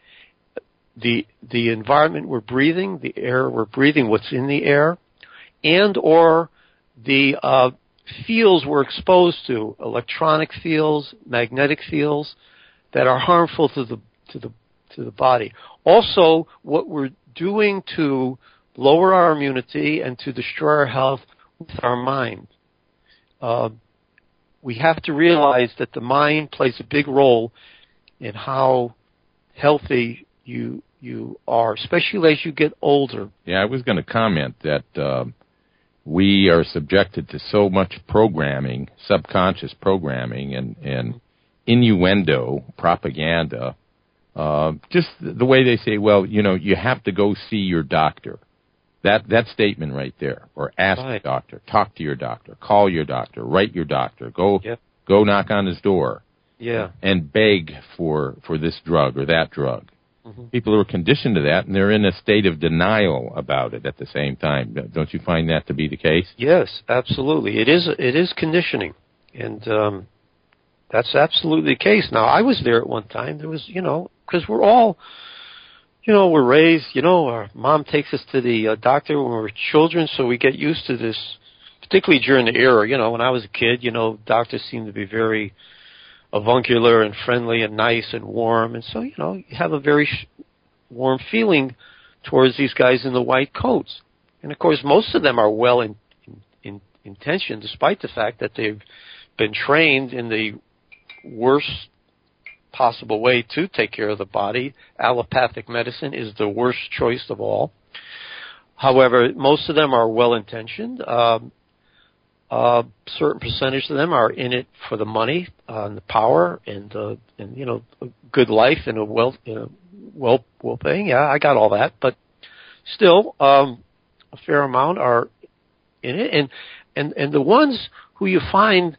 the the environment we're breathing, the air we're breathing, what's in the air, and or the uh, fields we're exposed to, electronic fields, magnetic fields, that are harmful to the to the to the body. Also, what we're doing to lower our immunity and to destroy our health with our mind. Uh, we have to realize that the mind plays a big role in how healthy you you are, especially as you get older. Yeah, I was going to comment that uh, we are subjected to so much programming, subconscious programming, and, and innuendo, propaganda, uh, just the way they say, well, you know, you have to go see your doctor. That that statement right there, or ask right. your doctor, talk to your doctor, call your doctor, write your doctor, go yep. go knock on his door, yeah, and beg for, for this drug or that drug. Mm-hmm. People are conditioned to that, and they're in a state of denial about it at the same time. Don't you find that to be the case? Yes, absolutely. It is it is conditioning, and um, that's absolutely the case. Now, I was there at one time. There was, you know, because we're all... You know, we're raised, you know, our mom takes us to the uh, doctor when we're children, so we get used to this, particularly during the era. You know, when I was a kid, you know, doctors seemed to be very avuncular and friendly and nice and warm. And so, you know, you have a very sh- warm feeling towards these guys in the white coats. And, of course, most of them are well in, in, in intentioned, despite the fact that they've been trained in the worst possible way to take care of the body. Allopathic medicine is the worst choice of all. However, most of them are well-intentioned. Um, a certain percentage of them are in it for the money uh, and the power and, uh, and you know, a good life and a well, you know, well, well-paying. Yeah, I got all that, but still, um, a fair amount are in it, and and and the ones who you find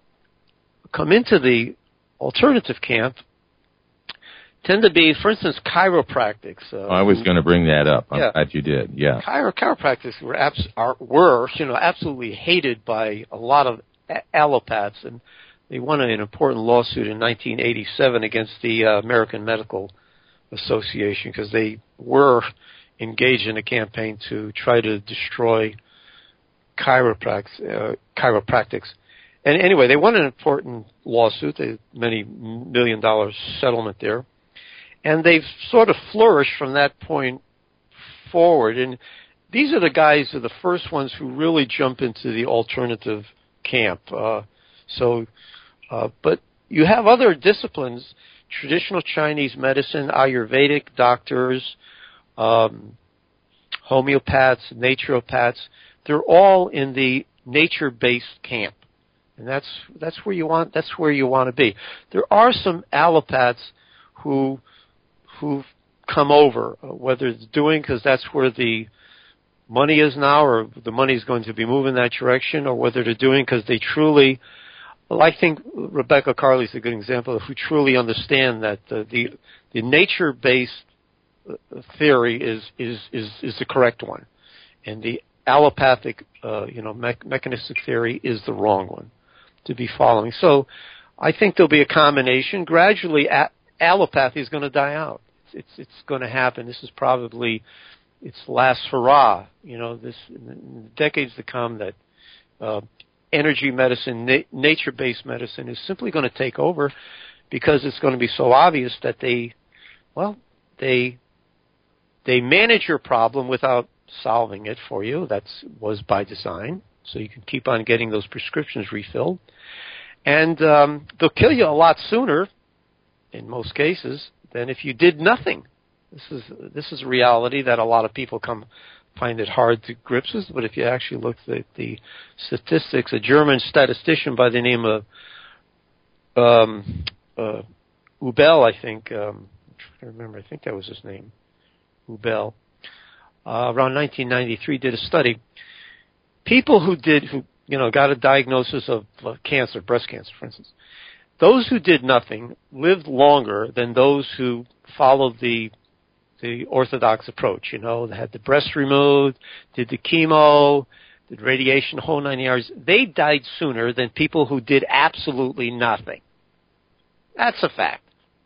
come into the alternative camp tend to be, for instance, chiropractics. Uh, oh, I was going to bring that up. I'm yeah. glad you did. Yeah, Chiro- chiropractics were, abs- are, were, you know, absolutely hated by a lot of a- allopaths, and they won an important lawsuit in nineteen eighty-seven against the uh, American Medical Association because they were engaged in a campaign to try to destroy chiropractics. Uh, chiropractics. And anyway, they won an important lawsuit, a many million dollar settlement there. And they've sort of flourished from that point forward. And these are the guys who are the first ones who really jump into the alternative camp. Uh, so, uh, but you have other disciplines, traditional Chinese medicine, Ayurvedic doctors, um, homeopaths, naturopaths. They're all in the nature-based camp. And that's that's where you want that's where you want to be. There are some allopaths who who come over, uh, whether it's doing because that's where the money is now, or the money is going to be moving that direction, or whether they're doing because they truly, well, I think Rebecca Carley is a good example of who truly understand that the the, the nature-based theory is, is is is the correct one, and the allopathic, uh, you know, me- mechanistic theory is the wrong one to be following. So, I think there'll be a combination. Gradually, a- allopathy is going to die out. It's it's, it's going to happen. This is probably its last hurrah. You know, this in the decades to come that. Uh, energy medicine, na- nature-based medicine is simply going to take over because it's going to be so obvious that they, well, they they manage your problem without solving it for you. That was by design, so you can keep on getting those prescriptions refilled. And um, they'll kill you a lot sooner, in most cases, than if you did nothing. This is this is a reality that a lot of people come find it hard to grips with, but if you actually look at the statistics, a German statistician by the name of um, uh, Ubel, I think, um, I'm trying to remember, I think that was his name, Ubel, uh, around nineteen ninety-three did a study. People who did, who you know, got a diagnosis of uh, cancer, breast cancer, for instance, those who did nothing lived longer than those who followed the the orthodox approach, you know, they had the breast removed, did the chemo, did radiation, whole nine yards. They died sooner than people who did absolutely nothing. That's a fact.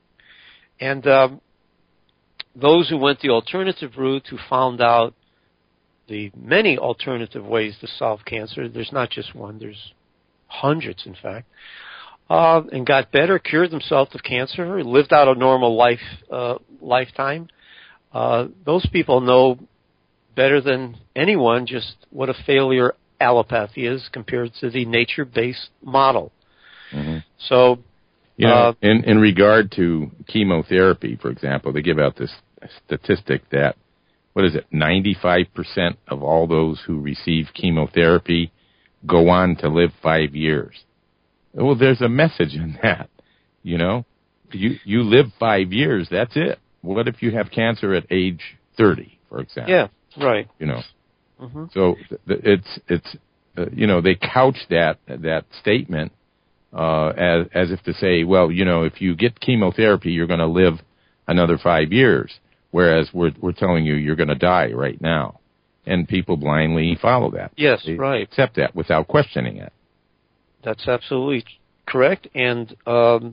And um, those who went the alternative route, who found out the many alternative ways to solve cancer, there's not just one, there's hundreds, in fact, uh, and got better, cured themselves of cancer, lived out a normal life uh, lifetime. Uh, those people know better than anyone just what a failure allopathy is compared to the nature-based model. Mm-hmm. So, you know, uh, in, in regard to chemotherapy, for example, they give out this statistic that, what is it, ninety-five percent of all those who receive chemotherapy go on to live five years. Well, there's a message in that, you know. You you live five years, that's it. What if you have cancer at age thirty, for example? Yeah, right. You know, mm-hmm. so th- th- it's it's uh, you know, they couch that that statement uh, as as if to say, well, you know, if you get chemotherapy, you're going to live another five years, whereas we're we're telling you you're going to die right now, and people blindly follow that. Yes, they right. Accept that without questioning it. That's absolutely correct, and um,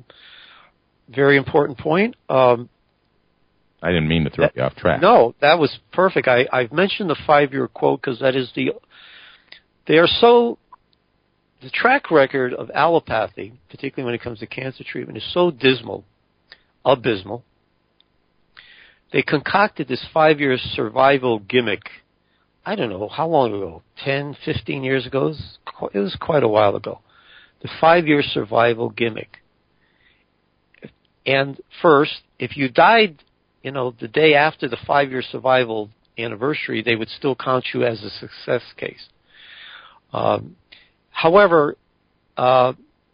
very important point. Um, I didn't mean to throw that, you off track. No, that was perfect. I, I've mentioned the five-year quote because that is the, they are so, the track record of allopathy, particularly when it comes to cancer treatment, is so dismal, abysmal. They concocted this five-year survival gimmick, I don't know, how long ago, ten, fifteen years ago? It was quite, it was quite a while ago. The five-year survival gimmick. And first, if you died, you know, the day after the five-year survival anniversary, they would still count you as a success case. Um, however, uh,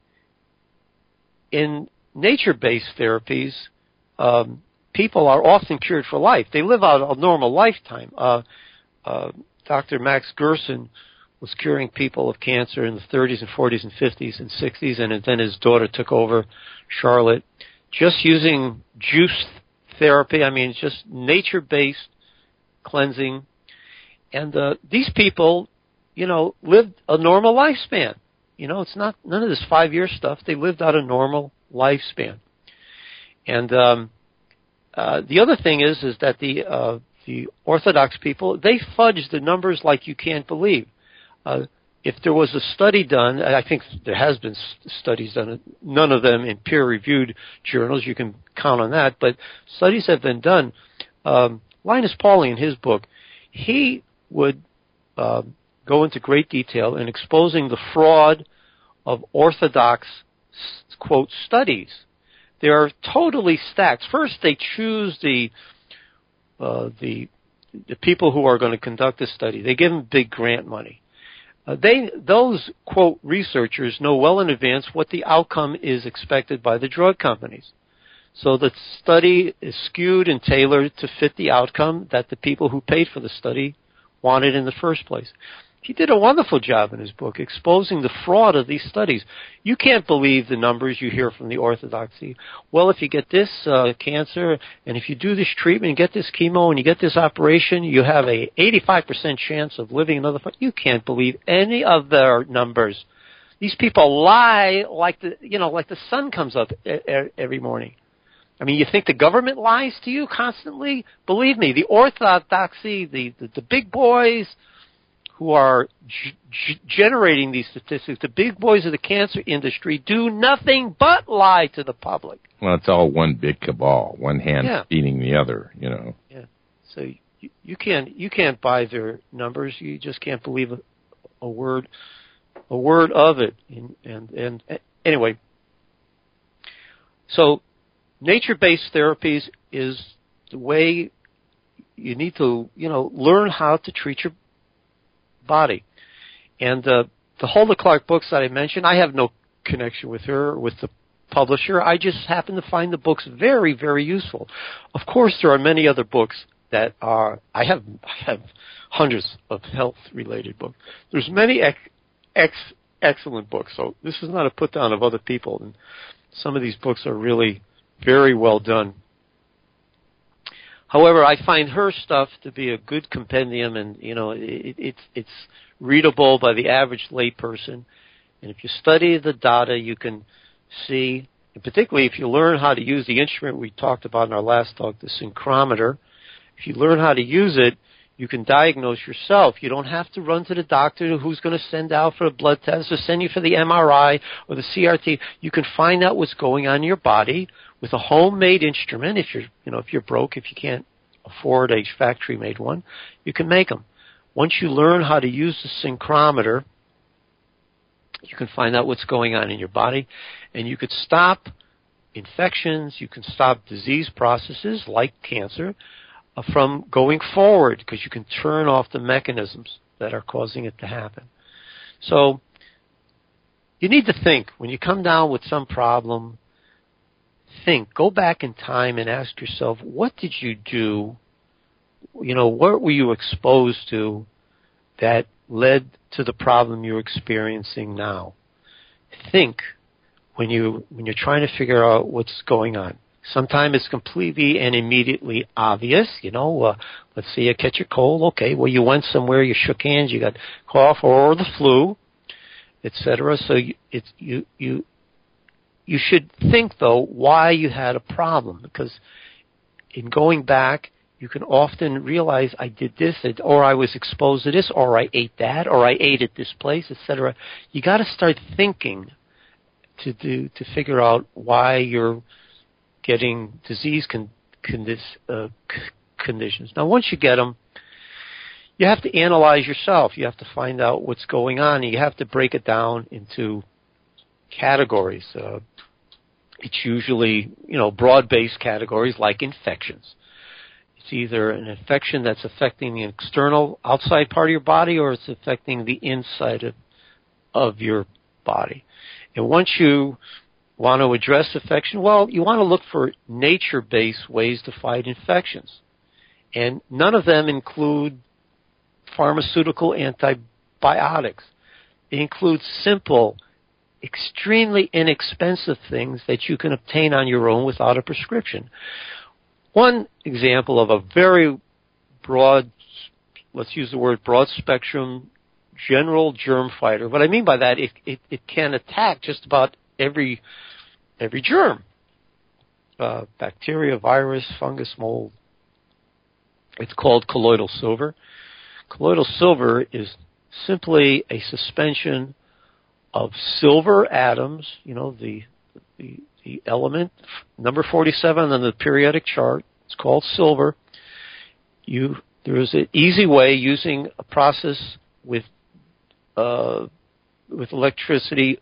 in nature-based therapies, um, people are often cured for life. They live out a normal lifetime. Uh, uh, Doctor Max Gerson was curing people of cancer in the thirties and forties and fifties and sixties, and then his daughter took over, Charlotte, just using juice therapy. I mean, just nature-based cleansing. And uh, these people, you know, lived a normal lifespan. You know, it's not none of this five-year stuff. They lived out a normal lifespan. And um, uh, the other thing is, is that the uh, the Orthodox people, they fudge the numbers like you can't believe. Uh, if there was a study done, I think there has been studies done, none of them in peer-reviewed journals, you can count on that, but studies have been done. Um, Linus Pauling, in his book, he would uh, go into great detail in exposing the fraud of Orthodox, quote, studies. They are totally stacked. First, they choose the uh, the the people who are going to conduct the study. They give them big grant money. Uh, they those quote researchers know well in advance what the outcome is expected by the drug companies. So the study is skewed and tailored to fit the outcome that the people who paid for the study wanted in the first place. He did a wonderful job in his book exposing the fraud of these studies. You can't believe the numbers you hear from the orthodoxy. Well, if you get this uh, cancer, and if you do this treatment and get this chemo and you get this operation, you have a eighty-five percent chance of living another five. You can't believe any of their numbers. These people lie like the, you know, like the sun comes up every morning. I mean, you think the government lies to you constantly? Believe me, the orthodoxy, the, the, the big boys who are g- g- generating these statistics, the big boys of the cancer industry, do nothing but lie to the public. Well, it's all one big cabal, one hand yeah. feeding the other, you know. Yeah. So you, you can't you can't buy their numbers. You just can't believe a, a word a word of it. And, and and anyway, so nature-based therapies is the way you need to, you know, learn how to treat your body. And uh, the Hulda Clark books that I mentioned, I have no connection with her, with the publisher. I just happen to find the books very, very useful. Of course, there are many other books that are, I have I have hundreds of health-related books. There's many ex, ex, excellent books, so this is not a put-down of other people. And some of these books are really very well done. However, I find her stuff to be a good compendium, and you know, it, it's it's readable by the average layperson. And if you study the data, you can see, and particularly if you learn how to use the instrument we talked about in our last talk, the synchrometer. If you learn how to use it, you can diagnose yourself. You don't have to run to the doctor who's going to send out for a blood test or send you for the M R I or the C R T. You can find out what's going on in your body with a homemade instrument. If you're, you know, if you're broke, if you can't afford a factory-made one, you can make them. Once you learn how to use the synchrometer, you can find out what's going on in your body, and you could stop infections. You can stop disease processes like cancer uh, from going forward, because you can turn off the mechanisms that are causing it to happen. So you need to think when you come down with some problem. Think, go back in time and ask yourself, what did you do, you know, what were you exposed to that led to the problem you're experiencing now? Think when, you, when you're trying to figure out what's going on. Sometimes it's completely and immediately obvious, you know, uh, let's say you catch a cold, okay, well, you went somewhere, you shook hands, you got cough or the flu, et cetera. So you, it's, you, you, You should think, though, why you had a problem, because in going back, you can often realize I did this, or I was exposed to this, or I ate that, or I ate at this place, et cetera. You got to start thinking to do to figure out why you're getting disease con, condis, uh, c- conditions. Now, once you get them, you have to analyze yourself. You have to find out what's going on, and you have to break it down into categories. Uh, it's usually, you know, broad-based categories like infections. It's either an infection that's affecting the external, outside part of your body, or it's affecting the inside of, of your body. And once you want to address infection, well, you want to look for nature-based ways to fight infections. And none of them include pharmaceutical antibiotics. They include simple, extremely inexpensive things that you can obtain on your own without a prescription. One example of a very broad, let's use the word broad spectrum, general germ fighter. What I mean by that, it, it, it can attack just about every every germ. Uh, bacteria, virus, fungus, mold. It's called colloidal silver. Colloidal silver is simply a suspension of silver atoms, you know, the, the the element, number forty-seven on the periodic chart. It's called silver. You There is an easy way using a process with uh, with electricity.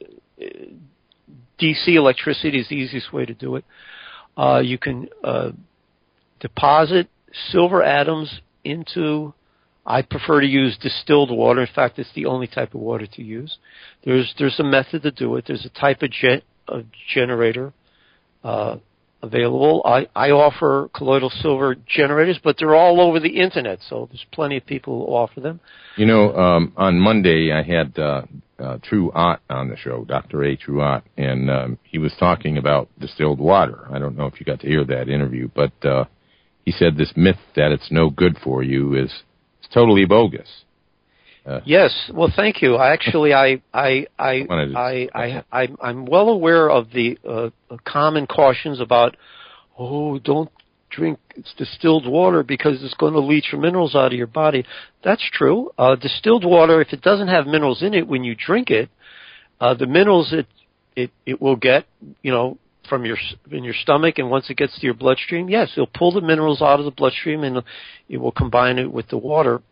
D C electricity is the easiest way to do it. Uh, you can uh, deposit silver atoms into, I prefer to use distilled water. In fact, it's the only type of water to use. There's there's a method to do it. There's a type of, gen, of generator uh, available. I, I offer colloidal silver generators, but they're all over the internet, so there's plenty of people who offer them. You know, um, on Monday I had uh, uh, True Ott on the show, Doctor A. True Ott, and um, he was talking about distilled water. I don't know if you got to hear that interview, but uh, he said this myth that it's no good for you is, is totally bogus. Uh, yes, well, thank you. I actually, I, I, I, I, I, I, I'm well aware of the uh, common cautions about, oh, don't drink it's distilled water because it's going to leach your minerals out of your body. That's true. Uh, distilled water, if it doesn't have minerals in it when you drink it, uh, the minerals it, it, it will get, you know, from your in your stomach, and once it gets to your bloodstream, yes, it'll pull the minerals out of the bloodstream and it will combine it with the water.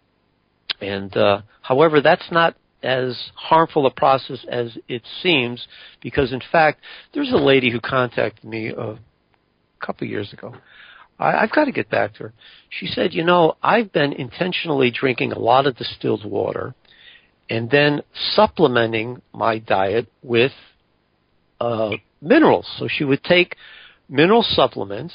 And, uh, however, that's not as harmful a process as it seems, because, in fact, there's a lady who contacted me a couple of years ago. I, I've got to get back to her. She said, you know, I've been intentionally drinking a lot of distilled water and then supplementing my diet with uh, minerals. So she would take mineral supplements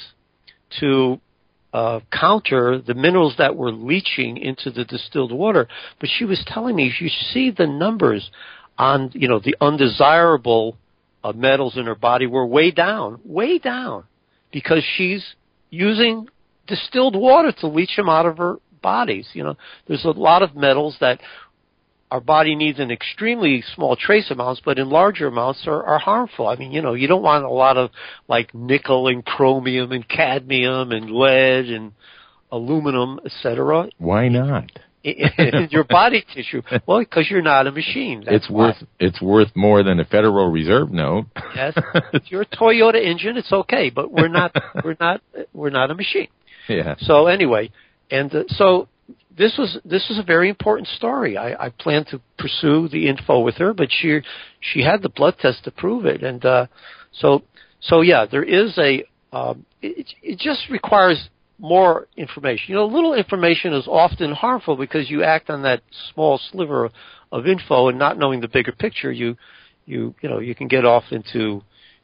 to Uh, counter the minerals that were leaching into the distilled water. But she was telling me, you see the numbers on, you know, the undesirable uh, metals in her body were way down, way down, because she's using distilled water to leach them out of her bodies. You know, there's a lot of metals that our body needs in extremely small trace amounts, but in larger amounts are, are harmful. I mean, you know, you don't want a lot of like nickel and chromium and cadmium and lead and aluminum, et cetera. Why not? In your body tissue. Well, because you're not a machine. That's it's worth why. It's worth more than a Federal Reserve note. Yes, if you're a Toyota engine, it's okay, but we're not. We're not. We're not a machine. Yeah. So anyway, and uh, so. This was this was a very important story. I, I planned to pursue the info with her, but she she had the blood test to prove it, and uh, so so yeah, there is a um, it, it just requires more information. You know, little information is often harmful because you act on that small sliver of info, and not knowing the bigger picture, you you you know you can get off into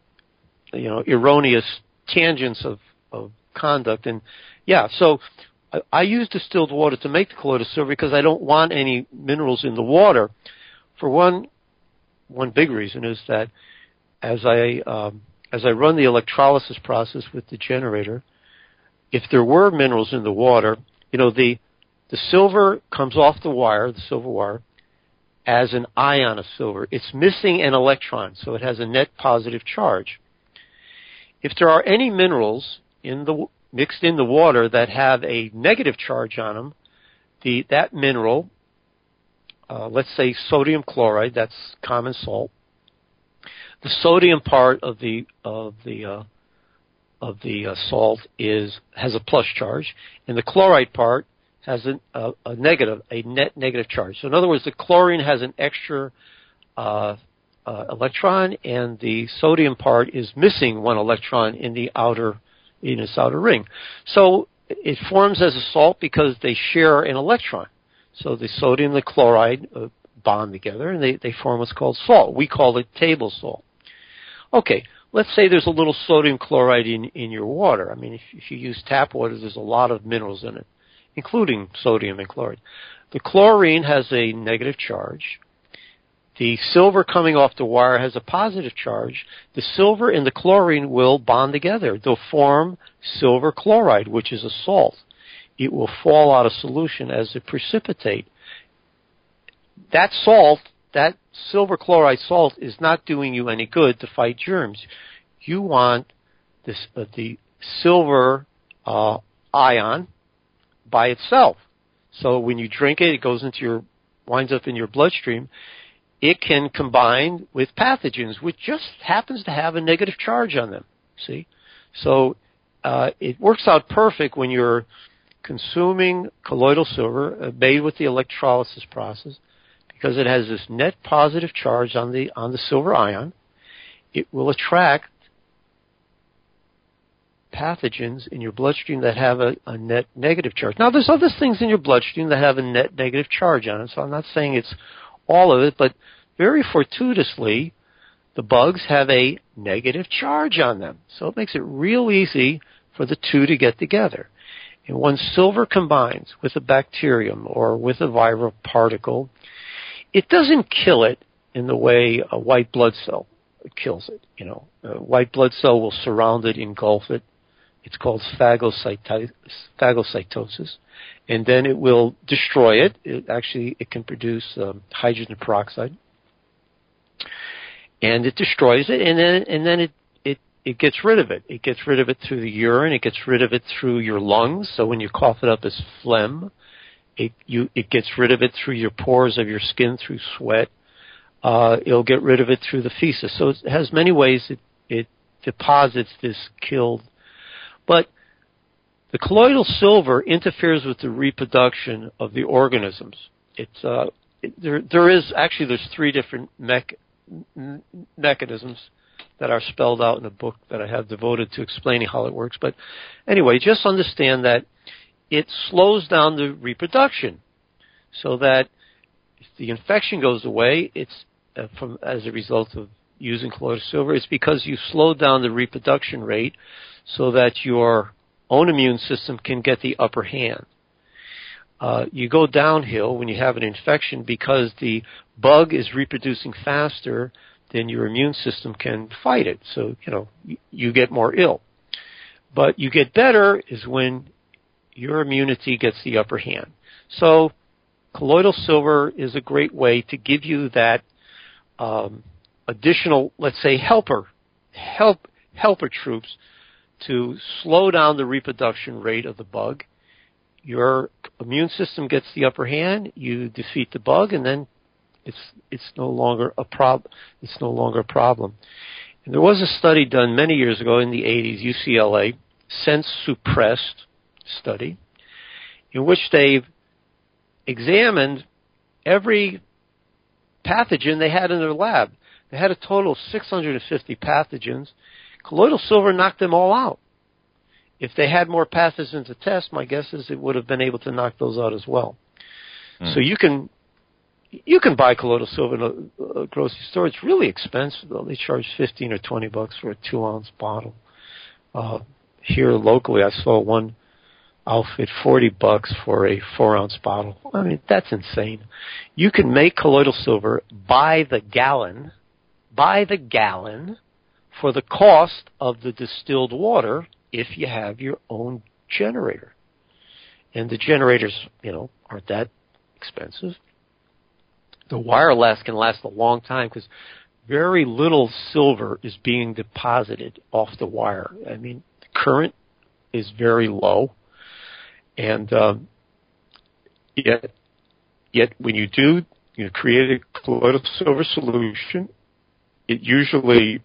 you know erroneous tangents of of conduct, and yeah, so. I use distilled water to make the colloidal silver because I don't want any minerals in the water. For one, one big reason is that as I um, as I run the electrolysis process with the generator, if there were minerals in the water, you know, the the silver comes off the wire, the silver wire, as an ion of silver. It's missing an electron, so it has a net positive charge. If there are any minerals in the mixed in the water that have a negative charge on them, the that mineral, uh, let's say sodium chloride, that's common salt. The sodium part of the of the uh, of the uh, salt is has a plus charge, and the chloride part has an, a, a negative, a net negative charge. So in other words, the chlorine has an extra uh, uh, electron, and the sodium part is missing one electron in the outer. in its outer ring. So it forms as a salt because they share an electron. So the sodium and the chloride uh, bond together, and they, they form what's called salt. We call it table salt. Okay, let's say there's a little sodium chloride in, in your water. I mean, if, if you use tap water, there's a lot of minerals in it, including sodium and chloride. The chlorine has a negative charge. The silver coming off the wire has a positive charge. The silver and the chlorine will bond together. They'll form silver chloride, which is a salt. It will fall out of solution as a precipitate. That salt, that silver chloride salt, is not doing you any good to fight germs. You want this, uh, the silver uh, ion by itself. So when you drink it, it goes into your, winds up in your bloodstream. It can combine with pathogens, which just happens to have a negative charge on them. See? So uh, it works out perfect when you're consuming colloidal silver uh, made with the electrolysis process, because it has this net positive charge on the on the silver ion. It will attract pathogens in your bloodstream that have a, a net negative charge. Now, there's other things in your bloodstream that have a net negative charge on it, so I'm not saying it's all of it, but very fortuitously, the bugs have a negative charge on them. So it makes it real easy for the two to get together. And when silver combines with a bacterium or with a viral particle, it doesn't kill it in the way a white blood cell kills it. You know, a white blood cell will surround it, engulf it. It's called phagocytosis, phagocytosis, and then it will destroy it. It actually, it can produce um, hydrogen peroxide, and it destroys it, and then and then it, it it gets rid of it. It gets rid of it through the urine. It gets rid of it through your lungs. So when you cough it up as phlegm, it you it gets rid of it through your pores of your skin through sweat. Uh, it'll get rid of it through the feces. So it has many ways it, it deposits this killed. But the colloidal silver interferes with the reproduction of the organisms. It's uh, it, there. There is actually there's three different mech, m- mechanisms that are spelled out in a book that I have devoted to explaining how it works. But anyway, just understand that it slows down the reproduction, so that if the infection goes away, it's uh, from as a result of using colloidal silver. It's because you slowed down the reproduction rate, so that your own immune system can get the upper hand. Uh, you go downhill when you have an infection because the bug is reproducing faster than your immune system can fight it. So, you know, you, you get more ill. But you get better is when your immunity gets the upper hand. So colloidal silver is a great way to give you that um, additional, let's say, helper, help, helper troops to slow down the reproduction rate of the bug. Your immune system gets the upper hand, you defeat the bug, and then it's it's no longer a prob it's no longer a problem. And there was a study done many years ago in the eighties, U C L A, sense-suppressed study, in which they've examined every pathogen they had in their lab. They had a total of six hundred fifty pathogens. Colloidal silver knocked them all out. If they had more pathogens to test, my guess is it would have been able to knock those out as well. Mm. So you can you can buy colloidal silver in a, a grocery store. It's really expensive, though. They charge fifteen or twenty bucks for a two-ounce bottle. Uh, here locally, I saw one outfit forty bucks for a four-ounce bottle. I mean, that's insane. You can make colloidal silver by the gallon, by the gallon, for the cost of the distilled water if you have your own generator. And the generators, you know, aren't that expensive. The wire last can last a long time because very little silver is being deposited off the wire. I mean, the current is very low. And um, yet, yet when you do, you know, create a colloidal silver solution, it usually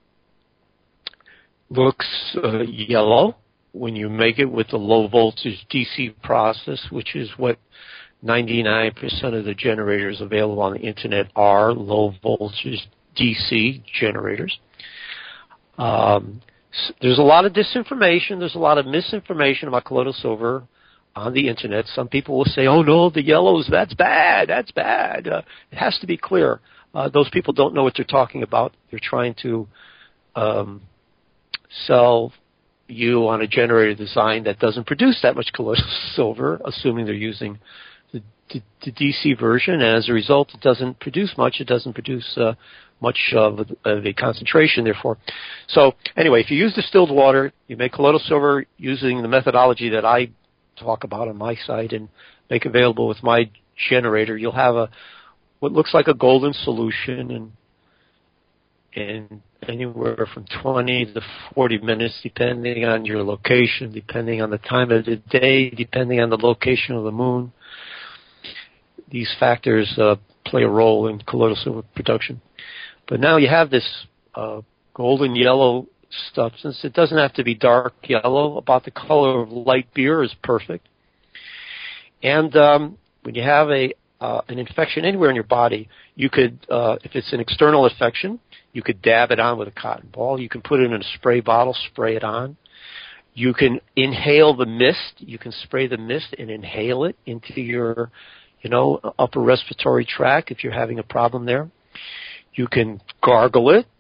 looks uh, yellow when you make it with the low voltage D C process, which is what ninety-nine percent of the generators available on the internet are, low voltage D C generators. Um, there's a lot of disinformation. There's a lot of misinformation about colloidal silver on the internet. Some people will say, oh no, the yellows, that's bad, that's bad. Uh, it has to be clear. Uh, those people don't know what they're talking about. They're trying to um, sell you on a generator design that doesn't produce that much colloidal silver, assuming they're using the, the, the D C version, and as a result, it doesn't produce much. It doesn't produce uh, much of a, of a concentration, therefore. So anyway, if you use distilled water, you make colloidal silver using the methodology that I talk about on my site and make available with my generator, you'll have a what looks like a golden solution, and in anywhere from twenty to forty minutes, depending on your location, depending on the time of the day, depending on the location of the moon. These factors uh, play a role in colloidal silver production. But now you have this uh, golden yellow substance. It doesn't have to be dark yellow. About the color of light beer is perfect. And um, when you have a uh, an infection anywhere in your body, you could, uh, if it's an external infection, you could dab it on with a cotton ball. You can put it in a spray bottle, spray it on. You can inhale the mist. You can spray the mist and inhale it into your, you know, upper respiratory tract if you're having a problem there. You can gargle it.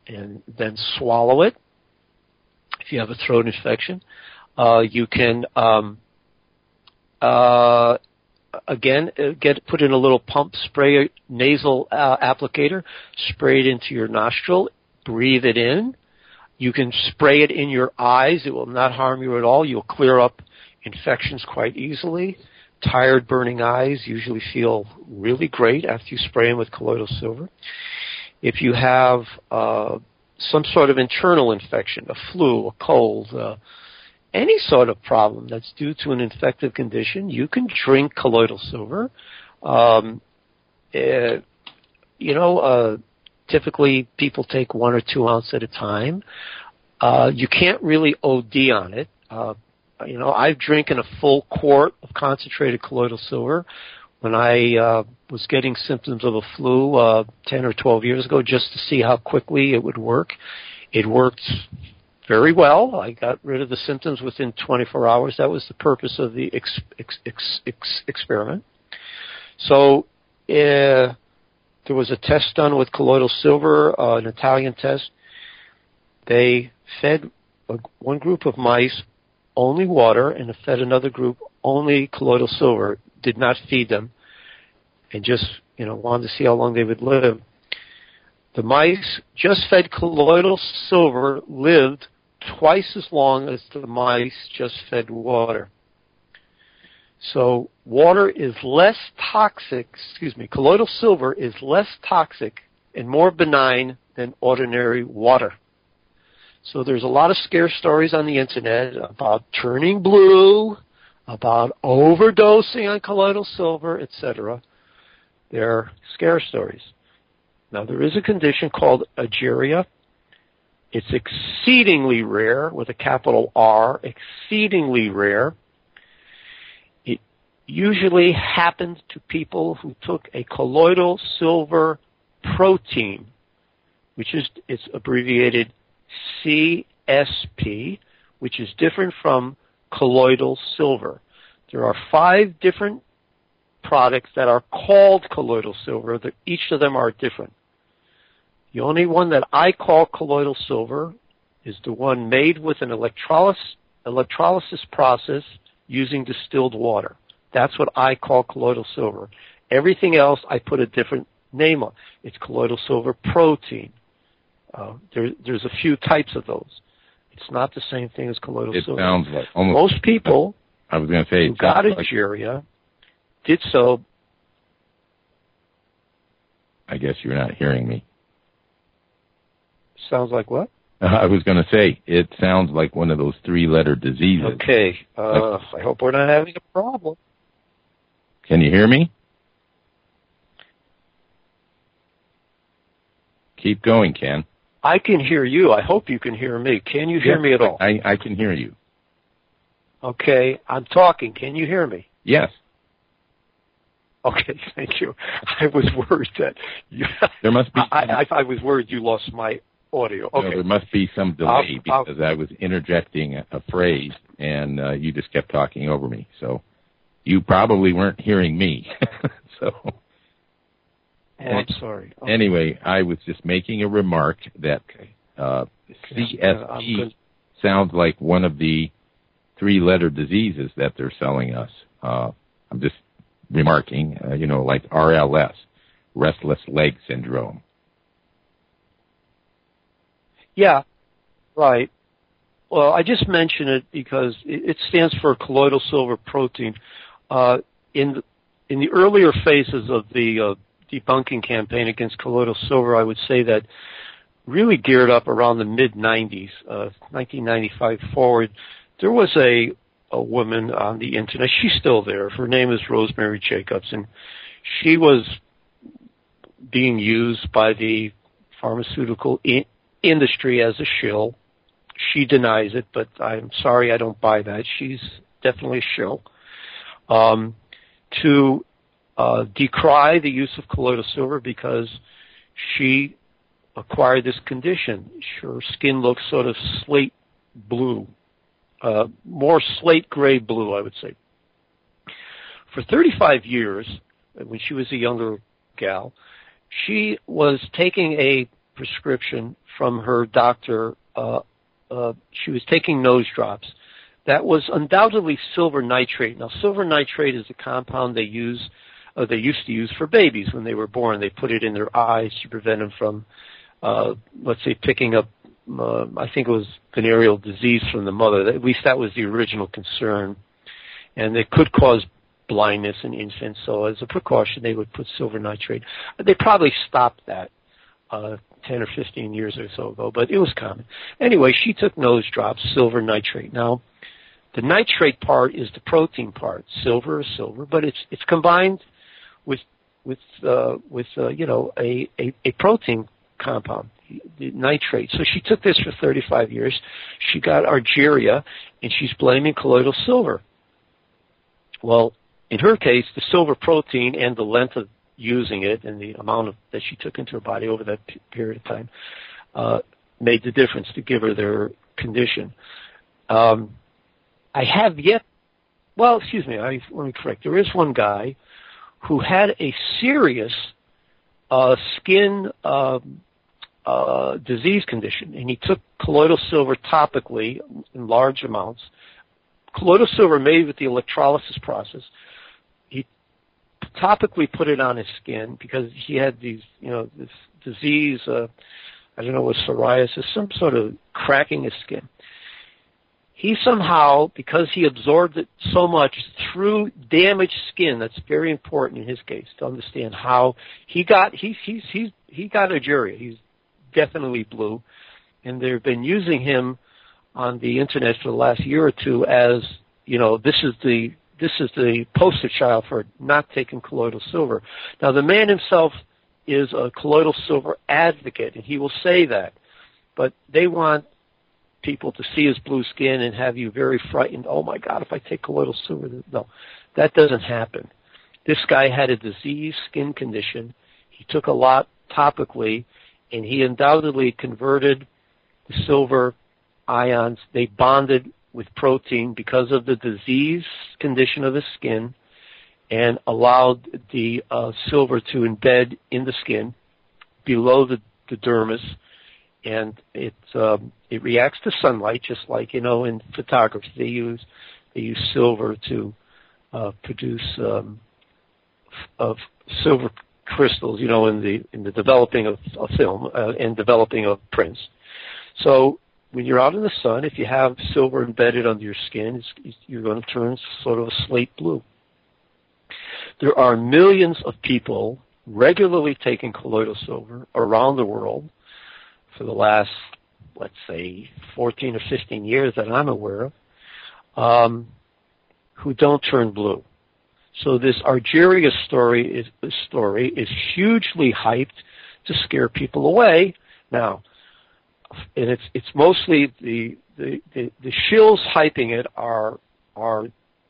and then swallow it. If you have a throat infection, uh, you can um, uh, again get put in a little pump, spray a nasal uh, applicator, spray it into your nostril, breathe it in. You can spray it in your eyes. It will not harm you at all. You'll clear up infections quite easily. Tired, burning eyes usually feel really great after you spray them with colloidal silver. If you have uh, some sort of internal infection, a flu, a cold, uh, any sort of problem that's due to an infective condition, you can drink colloidal silver. Um, uh, you know, uh, typically people take one or two ounces at a time. Uh, you can't really O D on it. Uh, you know, I've drinking a full quart of concentrated colloidal silver when I uh, was getting symptoms of a flu uh, ten or twelve years ago, just to see how quickly it would work. It worked very well. I got rid of the symptoms within twenty-four hours. That was the purpose of the ex- ex- ex- ex- experiment. So uh, there was a test done with colloidal silver, uh, an Italian test. They fed a, one group of mice only water and fed another group only colloidal silver, did not feed them, and just, you know, wanted to see how long they would live. The mice just fed colloidal silver lived twice as long as the mice just fed water. So water is less toxic, excuse me, colloidal silver is less toxic and more benign than ordinary water. So there's a lot of scare stories on the internet about turning blue, about overdosing on colloidal silver, et cetera. They're scare stories. Now, there is a condition called ageria. It's exceedingly rare, with a capital R, exceedingly rare. It usually happens to people who took a colloidal silver protein, which is, it's abbreviated C S P, which is different from colloidal silver. There are five different products that are called colloidal silver. Each of them are different. The only one that I call colloidal silver is the one made with an electrolysis, electrolysis process using distilled water. That's what I call colloidal silver. Everything else I put a different name on. It's colloidal silver protein. Uh, there, there's a few types of those. It's not the same thing as colloidal it silver. It sounds like almost. Most people I was going to say who got ageria like, did so. I guess you're not hearing me. Sounds like what? Uh, I was going to say it sounds like one of those three-letter diseases. Okay. Uh, like, I hope we're not having a problem. Can you hear me? Keep going, Ken. I can hear you. I hope you can hear me. Can you hear yes, me at all? I, I can hear you. Okay. I'm talking. Can you hear me? Yes. Okay. Thank you. I was worried that you, there must be. I, I, I was worried you lost my audio. Okay. No, there must be some delay I'll, because I'll, I was interjecting a, a phrase and uh, you just kept talking over me. So you probably weren't hearing me. so. Oh, I'm sorry. Okay. Anyway, I was just making a remark that uh, C S P uh, sounds like one of the three-letter diseases that they're selling us. Uh, I'm just remarking, uh, you know, like R L S, restless leg syndrome. Yeah, right. Well, I just mention it because it stands for colloidal silver protein. Uh, in the, in the earlier phases of the uh, debunking campaign against colloidal silver, I would say that really geared up around the mid nineties, uh, nineteen ninety-five forward. There was a, a woman on the internet. She's still there. Her name is Rosemary Jacobs, and she was being used by the pharmaceutical I- industry as a shill. She denies it, but I'm sorry, I don't buy that. She's definitely a shill. Um, to Uh, decry the use of colloidal silver because she acquired this condition. Her skin looks sort of slate blue, uh, more slate gray blue, I would say. For thirty-five years, when she was a younger gal, she was taking a prescription from her doctor. Uh, uh, she was taking nose drops. That was undoubtedly silver nitrate. Now, silver nitrate is a compound they use, uh, they used to use for babies when they were born. They put it in their eyes to prevent them from, uh, let's say, picking up, uh, I think it was venereal disease from the mother. At least that was the original concern. And it could cause blindness in infants, so as a precaution, they would put silver nitrate. They probably stopped that uh, ten or fifteen years or so ago, but it was common. Anyway, she took nose drops, silver nitrate. Now, the nitrate part is the protein part. Silver is silver, but it's it's combined with with uh, with uh, you know a, a a protein compound, the nitrate. So she took this for thirty-five years. She got Argyria, and she's blaming colloidal silver. Well, in her case, the silver protein and the length of using it and the amount of, that she took into her body over that p- period of time uh, made the difference to give her their condition. Um, I have yet, well, excuse me, I, let me correct. There is one guy who had a serious uh, skin uh, uh, disease condition, and he took colloidal silver topically in large amounts. Colloidal silver made with the electrolysis process. He topically put it on his skin because he had these, you know, this disease, uh, I don't know, with psoriasis, some sort of cracking his skin. He somehow, because he absorbed it so much through damaged skin, that's very important in his case to understand how he got, he's, he's, he's, he got Argyria. He's definitely blue. And they've been using him on the internet for the last year or two as, you know, this is the this is the poster child for not taking colloidal silver. Now, the man himself is a colloidal silver advocate, and he will say that. But they want people to see his blue skin and have you very frightened. Oh, my God, if I take colloidal silver. No, that doesn't happen. This guy had a diseased skin condition. He took a lot topically, and he undoubtedly converted the silver ions. They bonded with protein because of the disease condition of his skin and allowed the uh, silver to embed in the skin below the, the dermis, and it um, it reacts to sunlight just like, you know, in photography they use they use silver to uh, produce um, of silver crystals, you know, in the in the developing of, of film uh, and developing of prints. So when you're out in the sun, if you have silver embedded under your skin, it's, you're going to turn sort of a slate blue. There are millions of people regularly taking colloidal silver around the world for the last, let's say, fourteen or fifteen years that I'm aware of, um, who don't turn blue. So this Argyria story is, story is hugely hyped to scare people away. Now, and it's it's mostly the the, the, the shills hyping it are are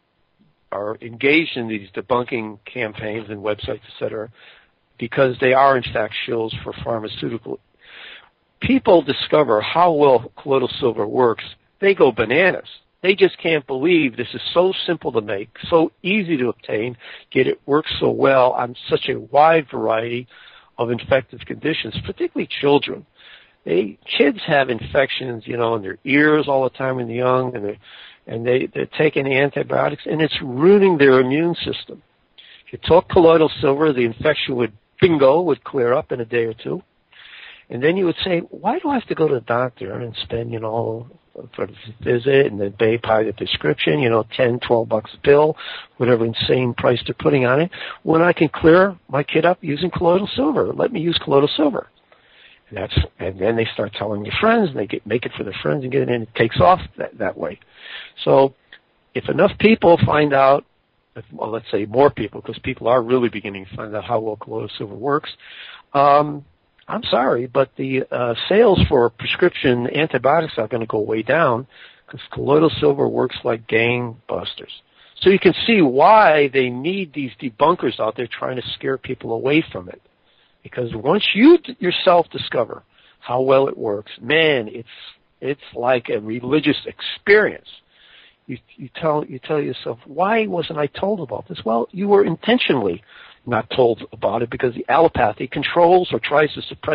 are engaged in these debunking campaigns and websites, et cetera, because they are in fact shills for pharmaceutical. People discover how well colloidal silver works. They go bananas. They just can't believe this is so simple to make, so easy to obtain, yet it works so well on such a wide variety of infective conditions, particularly children. They kids have infections, you know, in their ears all the time when they're young, and they and they they're taking antibiotics, and it's ruining their immune system. If you took colloidal silver, the infection would bingo would clear up in a day or two, and then you would say, why do I have to go to the doctor and spend, you know, for the visit and then pay by the prescription, you know, ten, twelve bucks a pill, whatever insane price they're putting on it, when I can clear my kid up using colloidal silver? Let me use colloidal silver. And that's, and then they start telling your friends, and they get, make it for their friends and get it in. It takes off that, that way. So if enough people find out, if, well, let's say more people, because people are really beginning to find out how well colloidal silver works, um, I'm sorry, but the uh, sales for prescription antibiotics are going to go way down because colloidal silver works like gangbusters. So you can see why they need these debunkers out there trying to scare people away from it. Because once you d- yourself discover how well it works, man, it's it's like a religious experience. You you tell you tell yourself, why wasn't I told about this? Well, you were intentionally not told about it because the allopathy controls or tries to suppress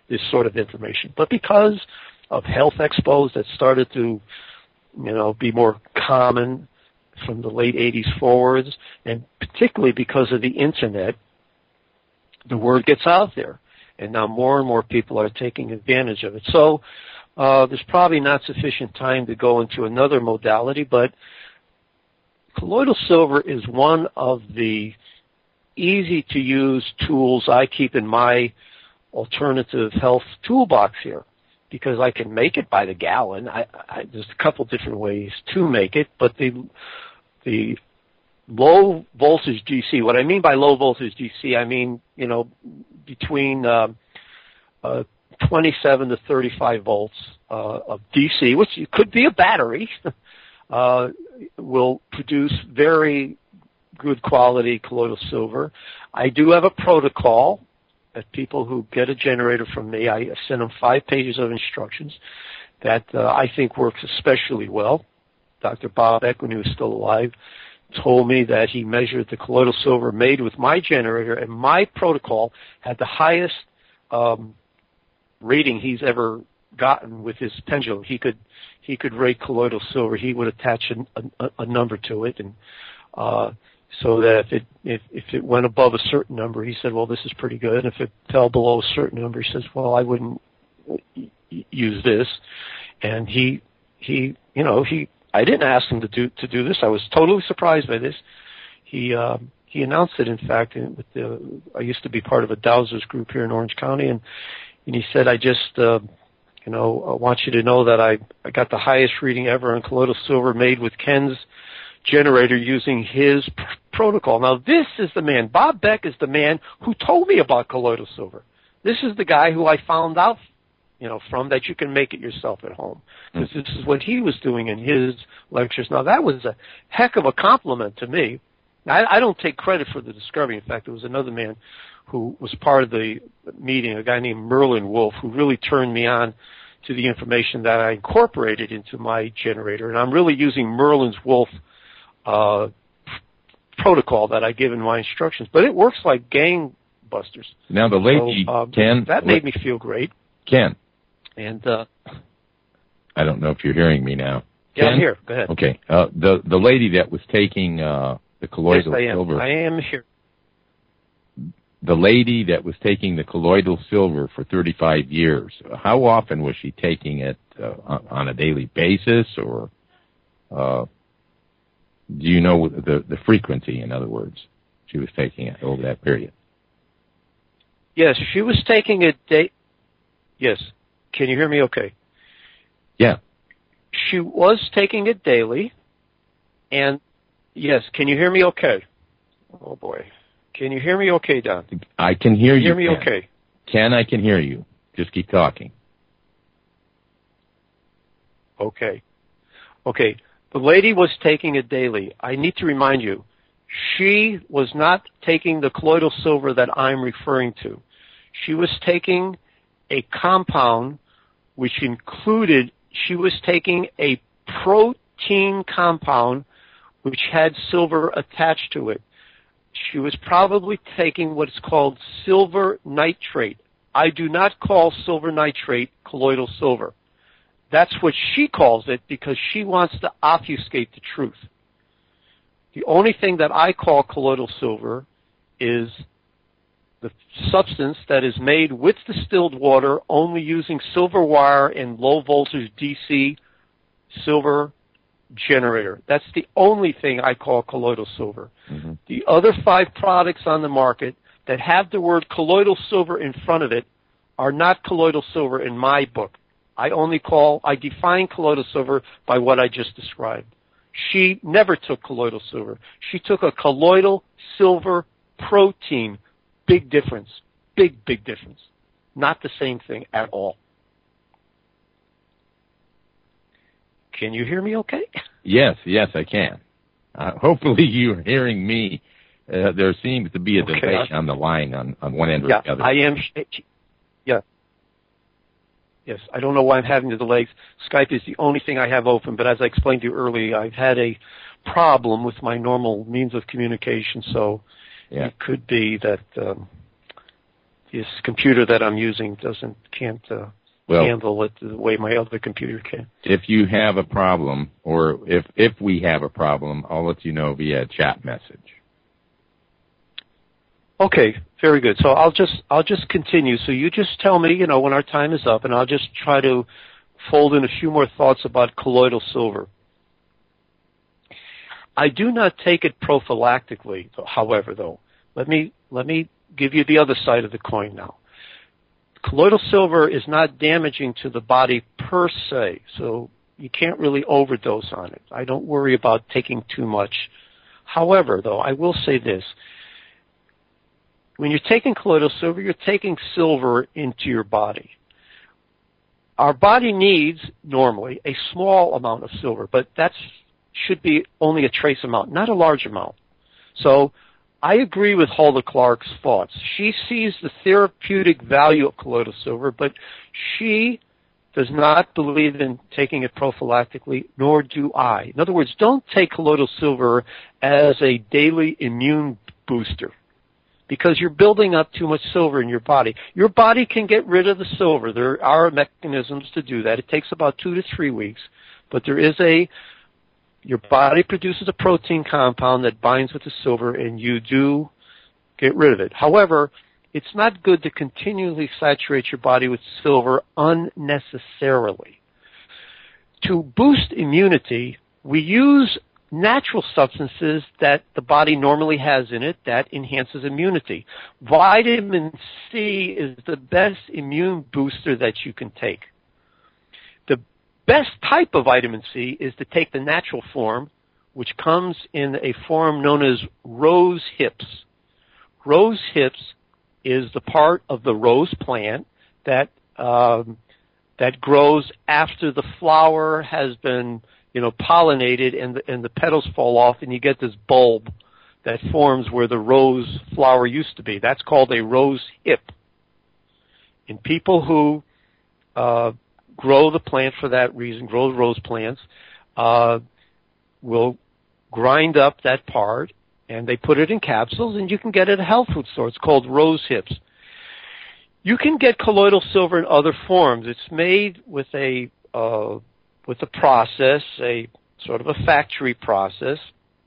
this sort of information. But because of health expos that started to, you know, be more common from the late eighties forwards, and particularly because of the internet, the word gets out there. And now more and more people are taking advantage of it. So uh, there's probably not sufficient time to go into another modality, but colloidal silver is one of the easy-to-use tools I keep in my alternative health toolbox here, because I can make it by the gallon. I, I, there's a couple different ways to make it, but the the low voltage D C, what I mean by low voltage D C, I mean, you know, between uh, uh, twenty-seven to thirty-five volts uh, of D C, which could be a battery, uh, will produce very good quality colloidal silver. I do have a protocol that people who get a generator from me, I send them five pages of instructions that uh, I think works especially well. Doctor Bob Beck, when he was still alive, told me that he measured the colloidal silver made with my generator, and my protocol had the highest um, rating he's ever gotten with his pendulum. He could he could rate colloidal silver. He would attach a, a, a number to it, and uh, so that if it if, if it went above a certain number, he said, well, this is pretty good. And if it fell below a certain number, he says, well, I wouldn't use this. And he he you know he I didn't ask him to do to do this. I was totally surprised by this. He uh, he announced it, in fact. With the, I used to be part of a Dowsers group here in Orange County, and and he said, I just uh, you know I want you to know that I I got the highest reading ever on colloidal silver made with Ken's generator using his pr- protocol. Now, this is the man. Bob Beck is the man who told me about colloidal silver. This is the guy who I found out, you know, from that you can make it yourself at home. Because this is what he was doing in his lectures. Now, that was a heck of a compliment to me. I, I don't take credit for the discovery. In fact, there was another man who was part of the meeting, a guy named Merlin Wolf, who really turned me on to the information that I incorporated into my generator. And I'm really using Merlin's Wolf uh, protocol that I give in my instructions. But it works like gangbusters. Now, the lady, so, uh, Ken... That made me feel great. Ken. And uh, I don't know if you're hearing me now. Yeah, Ken? I'm here. Go ahead. Okay. Uh, the the lady that was taking uh, the colloidal yes, I am. silver. I am here. The lady that was taking the colloidal silver for thirty-five years. How often was she taking it uh, on a daily basis, or uh, do you know the the frequency? In other words, she was taking it over that period. Yes, she was taking it day. Yes. Can you hear me okay? Yeah. She was taking it daily. And, yes, can you hear me okay? Oh, boy. Can you hear me okay, Don? I can hear can you. Hear me Ken. okay? Ken, I can hear you. Just keep talking. Okay. Okay. The lady was taking it daily. I need to remind you, she was not taking the colloidal silver that I'm referring to. She was taking a compound which included, she was taking a protein compound which had silver attached to it. She was probably taking what's called silver nitrate. I do not call silver nitrate colloidal silver. That's what she calls it because she wants to obfuscate the truth. The only thing that I call colloidal silver is the substance that is made with distilled water only using silver wire and low voltage D C silver generator. That's the only thing I call colloidal silver. Mm-hmm. The other five products on the market that have the word colloidal silver in front of it are not colloidal silver in my book. I only call, I define colloidal silver by what I just described. She never took colloidal silver. She took a colloidal silver protein. Big difference. Big, big difference. Not the same thing at all. Can you hear me okay? Yes, yes, I can. Uh, hopefully you're hearing me. Uh, there seems to be a okay. delay on the line on, on one end or yeah, the other. I am. Yeah. Yes, I don't know why I'm having the delays. Skype is the only thing I have open, but as I explained to you earlier, I've had a problem with my normal means of communication, so yeah. It could be that um, this computer that I'm using doesn't can't uh, well, handle it the way my other computer can. If you have a problem, or if if we have a problem, I'll let you know via chat message. Okay, very good. So I'll just I'll just continue. So you just tell me, you know, when our time is up, and I'll just try to fold in a few more thoughts about colloidal silver. I do not take it prophylactically, however, though. Let me let me give you the other side of the coin now. Colloidal silver is not damaging to the body per se, so you can't really overdose on it. I don't worry about taking too much. However, though, I will say this. When you're taking colloidal silver, you're taking silver into your body. Our body needs, normally, a small amount of silver, but that should be only a trace amount, not a large amount. So I agree with Hulda Clark's thoughts. She sees the therapeutic value of colloidal silver, but she does not believe in taking it prophylactically, nor do I. In other words, don't take colloidal silver as a daily immune booster, because you're building up too much silver in your body. Your body can get rid of the silver. There are mechanisms to do that. It takes about two to three weeks, but there is a, your body produces a protein compound that binds with the silver, and you do get rid of it. However, it's not good to continually saturate your body with silver unnecessarily. To boost immunity, we use natural substances that the body normally has in it that enhances immunity. Vitamin C is the best immune booster that you can take. The best type of vitamin C is to take the natural form, which comes in a form known as rose hips. Rose hips is the part of the rose plant that um, that grows after the flower has been, you know, pollinated, and the, and the petals fall off, and you get this bulb that forms where the rose flower used to be. That's called a rose hip. And people who uh, grow the plant for that reason, grow rose plants, uh, will grind up that part, and they put it in capsules, and you can get it at a health food store. It's called rose hips. You can get colloidal silver in other forms. It's made with a uh, with a process, a sort of a factory process.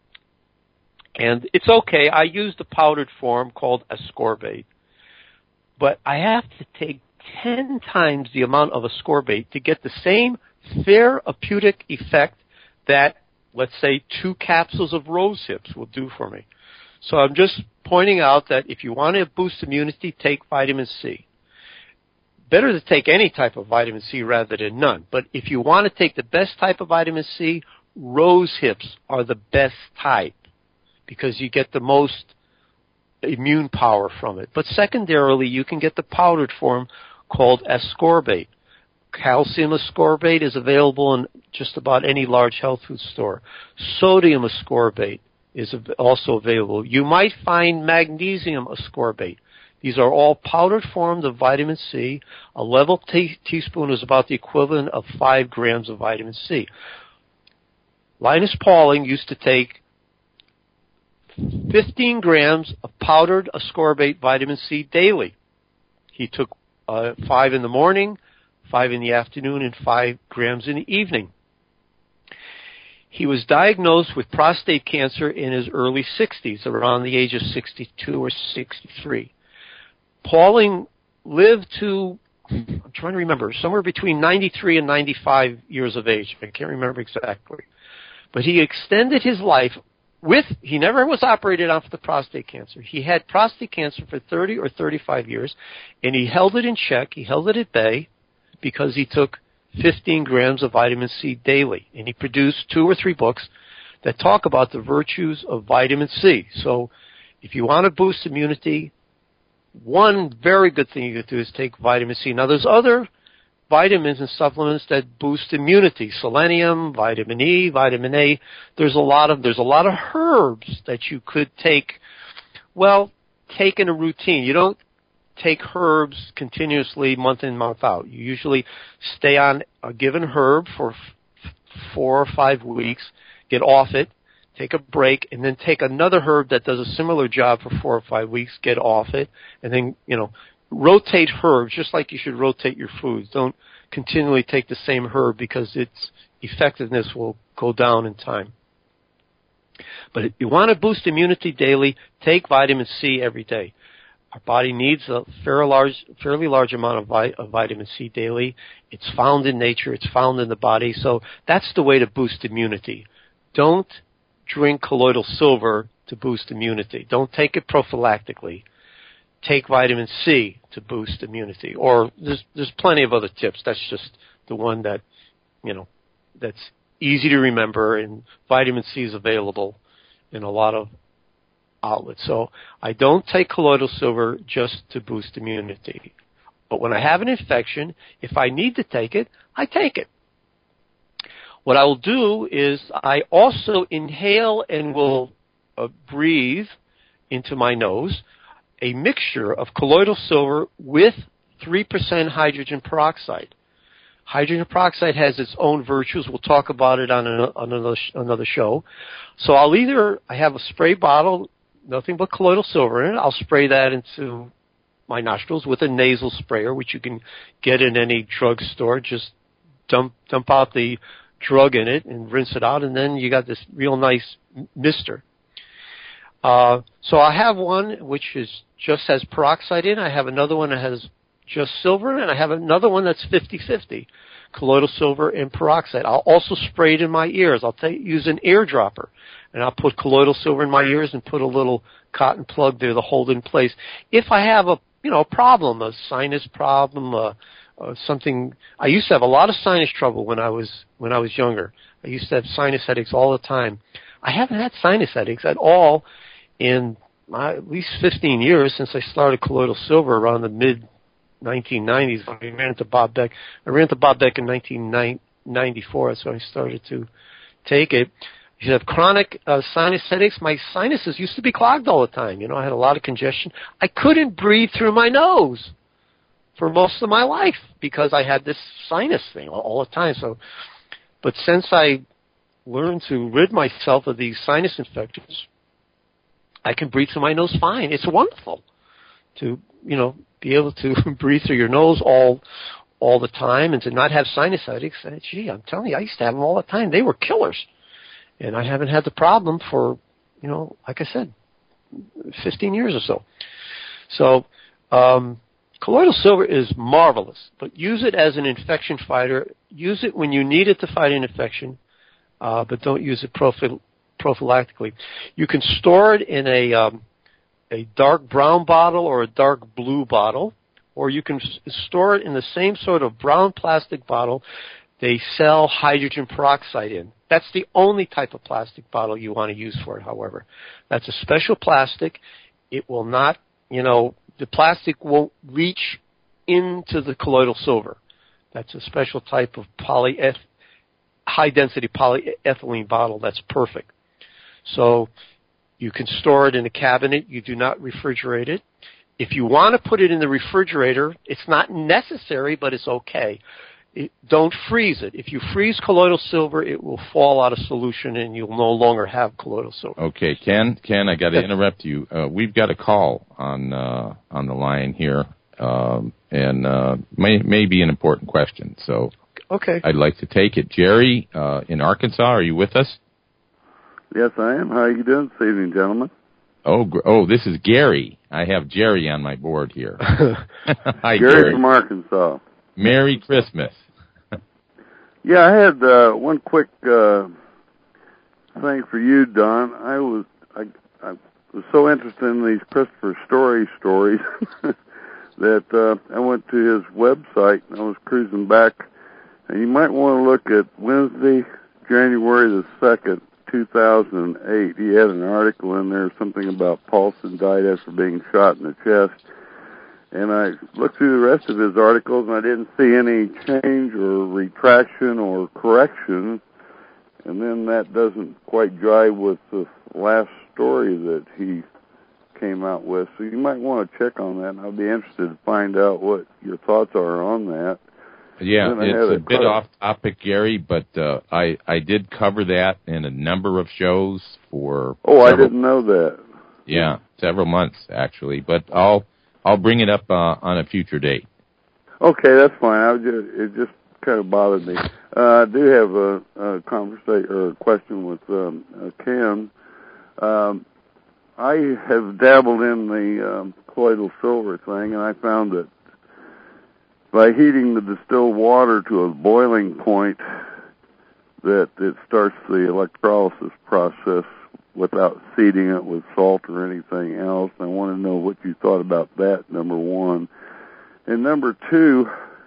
And it's okay. I use the powdered form called ascorbate. But I have to take ten times the amount of ascorbate to get the same therapeutic effect that, let's say, two capsules of rose hips will do for me. So I'm just pointing out that if you want to boost immunity, take vitamin C. Better to take any type of vitamin C rather than none. But if you want to take the best type of vitamin C, rose hips are the best type because you get the most immune power from it. But secondarily, you can get the powdered form called ascorbate. Calcium ascorbate is available in just about any large health food store. Sodium ascorbate is also available. You might find magnesium ascorbate. These are all powdered forms of vitamin C. A level te- teaspoon is about the equivalent of five grams of vitamin C. Linus Pauling used to take fifteen grams of powdered ascorbate vitamin C daily. He took uh, five in the morning, five in the afternoon, and five grams in the evening. He was diagnosed with prostate cancer in his early sixties, around the age of sixty-two or sixty-three. Pauling lived to, I'm trying to remember, somewhere between ninety-three and ninety-five years of age. I can't remember exactly. But he extended his life with, he never was operated on for the prostate cancer. He had prostate cancer for thirty or thirty-five years, and he held it in check. He held it at bay because he took fifteen grams of vitamin C daily. And he produced two or three books that talk about the virtues of vitamin C. So if you want to boost immunity, one very good thing you can do is take vitamin C. Now, there's other vitamins and supplements that boost immunity. Selenium, vitamin E, vitamin A. There's a lot of there's a lot of herbs that you could take. Well, take in a routine. You don't take herbs continuously month in, month out. You usually stay on a given herb for f- four or five weeks, get off it, take a break, and then take another herb that does a similar job for four or five weeks, get off it, and then, you know, rotate herbs just like you should rotate your foods. Don't continually take the same herb because its effectiveness will go down in time. But if you want to boost immunity daily, take vitamin C every day. Our body needs a fairly large, fairly large amount of, vi- of vitamin C daily. It's found in nature. It's found in the body. So that's the way to boost immunity. Don't drink colloidal silver to boost immunity. Don't take it prophylactically. Take vitamin C to boost immunity. Or there's there's plenty of other tips. That's just the one that, you know, that's easy to remember, and vitamin C is available in a lot of outlets. So I don't take colloidal silver just to boost immunity. But when I have an infection, if I need to take it, I take it. What I will do is I also inhale and will uh, breathe into my nose a mixture of colloidal silver with three percent hydrogen peroxide. Hydrogen peroxide has its own virtues. We'll talk about it on, a, on another, another show. So I'll either, I have a spray bottle, nothing but colloidal silver in it. I'll spray that into my nostrils with a nasal sprayer, which you can get in any drugstore. Just dump dump out the drug in it and rinse it out, and then you got this real nice mister. Uh, so I have one which is just has peroxide in. I have another one that has just silver in it, and I have another one that's fifty-fifty, colloidal silver and peroxide. I'll also spray it in my ears. I'll take, use an ear dropper, and I'll put colloidal silver in my ears and put a little cotton plug there to hold it in place. If I have a you know a problem, a sinus problem, uh, uh, something. I used to have a lot of sinus trouble when I was when I was younger. I used to have sinus headaches all the time. I haven't had sinus headaches at all in my, at least fifteen years since I started colloidal silver around the mid nineteen nineties when I ran into Bob Beck. I ran into Bob Beck in nineteen ninety-four, so I started to take it. If you have chronic uh, sinus headaches, my sinuses used to be clogged all the time. You know, I had a lot of congestion. I couldn't breathe through my nose for most of my life because I had this sinus thing all, all the time. So, but since I learned to rid myself of these sinus infections, I can breathe through my nose fine. It's wonderful to, you know, be able to breathe through your nose all all the time and to not have sinus headaches. And, gee, I'm telling you, I used to have them all the time. They were killers. And I haven't had the problem for, you know, like I said, fifteen years or so. So um, colloidal silver is marvelous, but use it as an infection fighter. Use it when you need it to fight an infection, uh, but don't use it prophy- prophylactically. You can store it in a um, a dark brown bottle or a dark blue bottle, or you can s- store it in the same sort of brown plastic bottle they sell hydrogen peroxide in. That's the only type of plastic bottle you want to use for it, however. That's a special plastic. It will not, you know, the plastic won't reach into the colloidal silver. That's a special type of polyeth- high-density polyethylene bottle that's perfect. So you can store it in a cabinet. You do not refrigerate it. If you want to put it in the refrigerator, it's not necessary, but it's okay. It, don't freeze it. If you freeze colloidal silver, it will fall out of solution and you'll no longer have colloidal silver. Okay, Ken, Ken, I got to yes. interrupt you. Uh, we've got a call on uh, on the line here, um, and uh, may may be an important question. So, okay, I'd like to take it. Jerry uh, in Arkansas, are you with us? Yes, I am. How are you doing this evening, gentlemen? Oh, oh, this is Gary. I have Jerry on my board here. Hi, Gary, Gary from Arkansas. Merry Christmas. Yeah, I had uh, one quick uh, thing for you, Don. I was I, I was so interested in these Christopher Story stories that uh, I went to his website and I was cruising back. And you might want to look at Wednesday, January the second, two thousand eight. He had an article in there, something about Paulson died after being shot in the chest. And I looked through the rest of his articles, and I didn't see any change or retraction or correction. And then that doesn't quite jive with the last story that he came out with. So you might want to check on that, and I'll be interested to find out what your thoughts are on that. Yeah, it's a, a bit off topic, Gary, but uh, I, I did cover that in a number of shows for Oh, several, I didn't know that. Yeah, several months, actually. But I'll... I'll bring it up uh, on a future date. Okay, that's fine. I was just, it just kind of bothered me. Uh, I do have a, a conversation or a question with um, uh, Ken. Um, I have dabbled in the um, colloidal silver thing, and I found that by heating the distilled water to a boiling point, that it starts the electrolysis process without seeding it with salt or anything else. I want to know what you thought about that, number one. And number two,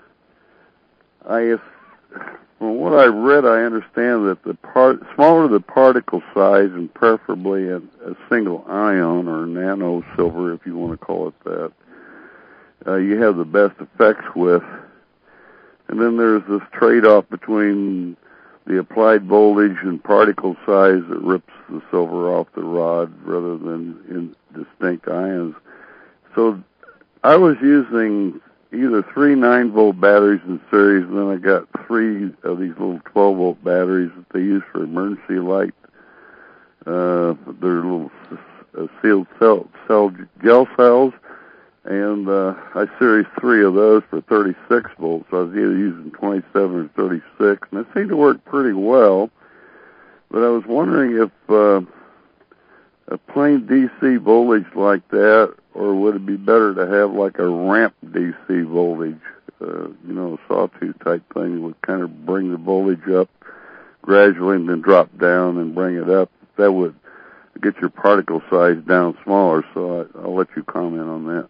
I, from what I read, I understand that the part, smaller the particle size, and preferably a, a single ion or nano silver, if you want to call it that, uh, you have the best effects with. And then there's this trade-off between the applied voltage and particle size that rips the silver off the rod rather than in distinct ions. So I was using either three nine-volt batteries in series, and then I got three of these little twelve-volt batteries that they use for emergency light. Uh, they're little uh, sealed cell, cell gel cells, and uh, I series three of those for thirty-six volts. So I was either using twenty-seven or thirty-six, and it seemed to work pretty well. But I was wondering if uh, a plain D C voltage like that, or would it be better to have like a ramp D C voltage, uh, you know, a sawtooth type thing that would kind of bring the voltage up gradually and then drop down and bring it up? That would get your particle size down smaller, so I, I'll let you comment on that.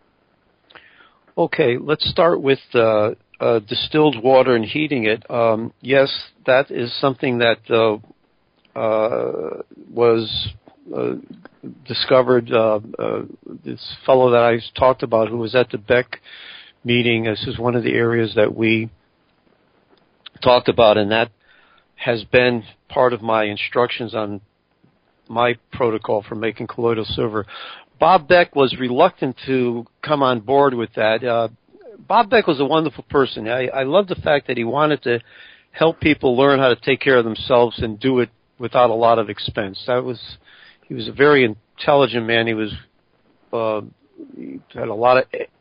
Okay, let's start with uh, uh, distilled water and heating it. Um, yes, that is something that uh, uh, was uh, discovered. Uh, uh, this fellow that I talked about who was at the Beck meeting, this is one of the areas that we talked about, and that has been part of my instructions on my protocol for making colloidal silver. Bob Beck was reluctant to come on board with that. Uh, Bob Beck was a wonderful person. I, I love the fact that he wanted to help people learn how to take care of themselves and do it without a lot of expense. That was, he was a very intelligent man. He was, uh, he had a lot of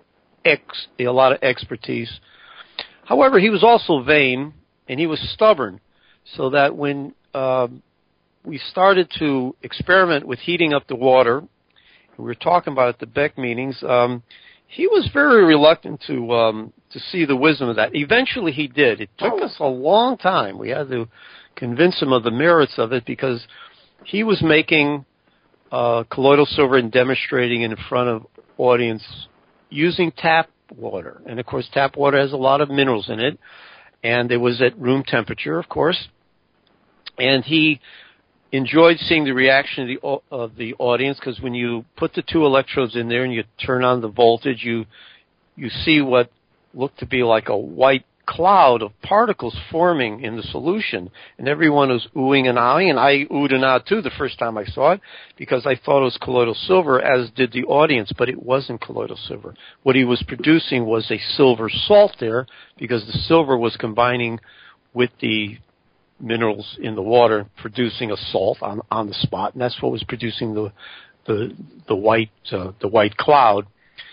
ex, a lot of expertise. However, he was also vain and he was stubborn, so that when uh, we started to experiment with heating up the water, we were talking about at the Beck meetings, um, he was very reluctant to um, to see the wisdom of that. Eventually he did. It took us a long time. We had to convince him of the merits of it because he was making uh, colloidal silver and demonstrating in front of audience using tap water. And, of course, tap water has a lot of minerals in it, and it was at room temperature, of course. And he enjoyed seeing the reaction of the, of the audience, because when you put the two electrodes in there and you turn on the voltage, you you see what looked to be like a white cloud of particles forming in the solution. And everyone was oohing and ahhing, and I oohed and ahed too the first time I saw it, because I thought it was colloidal silver, as did the audience, but it wasn't colloidal silver. What he was producing was a silver salt there, because the silver was combining with the minerals in the water, producing a salt on on the spot, and that's what was producing the the the white uh, the white cloud.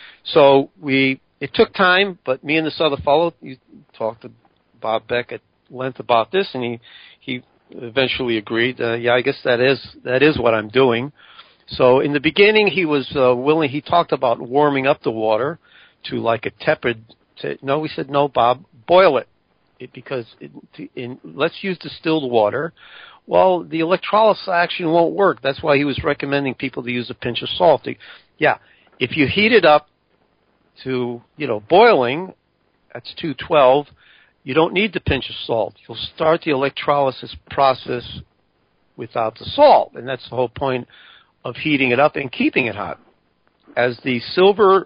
So we it took time, but me and this other fellow, you talked to Bob Beck at length about this, and he he eventually agreed. Uh, yeah, I guess that is that is what I'm doing. So in the beginning, he was uh, willing. He talked about warming up the water to like a tepid. To, no, we said no, Bob, boil it. It, because it, in, let's use distilled water. Well, the electrolysis action won't work. That's why he was recommending people to use a pinch of salt. Yeah, if you heat it up to, you know, boiling, that's two twelve, you don't need the pinch of salt. You'll start the electrolysis process without the salt, and that's the whole point of heating it up and keeping it hot. As the silver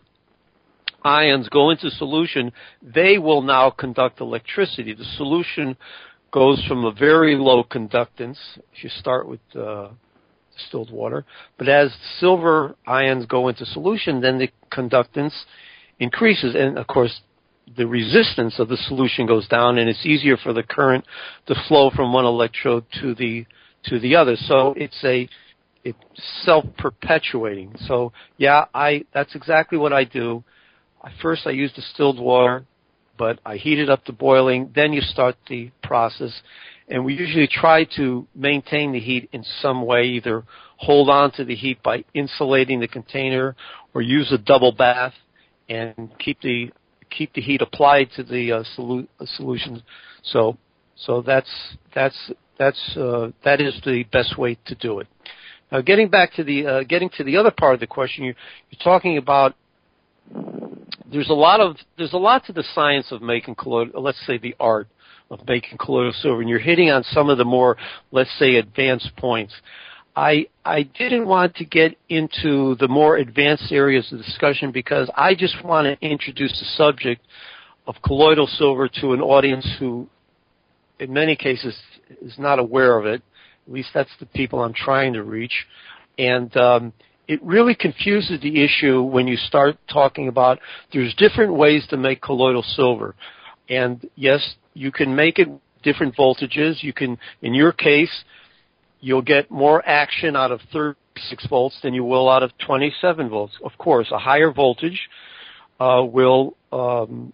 ions go into solution, they will now conduct electricity. The solution goes from a very low conductance, if you start with uh, distilled water, but as silver ions go into solution, then the conductance increases, and of course the resistance of the solution goes down, and it's easier for the current to flow from one electrode to the to the other. So it's a it's self-perpetuating. So, yeah, I that's exactly what I do. First, I use distilled water, but I heat it up to boiling. Then you start the process. And we usually try to maintain the heat in some way, either hold on to the heat by insulating the container or use a double bath and keep the keep the heat applied to the uh, solu- uh, solution. So so that's that's that's uh, that is the best way to do it. Now, getting back to the uh, getting to the other part of the question, you, you're talking about. There's a lot of there's a lot to the science of making colloidal. Let's say the art of making colloidal silver, and you're hitting on some of the more, let's say, advanced points. I I didn't want to get into the more advanced areas of discussion because I just want to introduce the subject of colloidal silver to an audience who, in many cases, is not aware of it. At least that's the people I'm trying to reach. And um, it really confuses the issue when you start talking about there's different ways to make colloidal silver. And, yes, you can make it different voltages. You can, in your case, you'll get more action out of thirty-six volts than you will out of twenty-seven volts. Of course, a higher voltage uh, will um,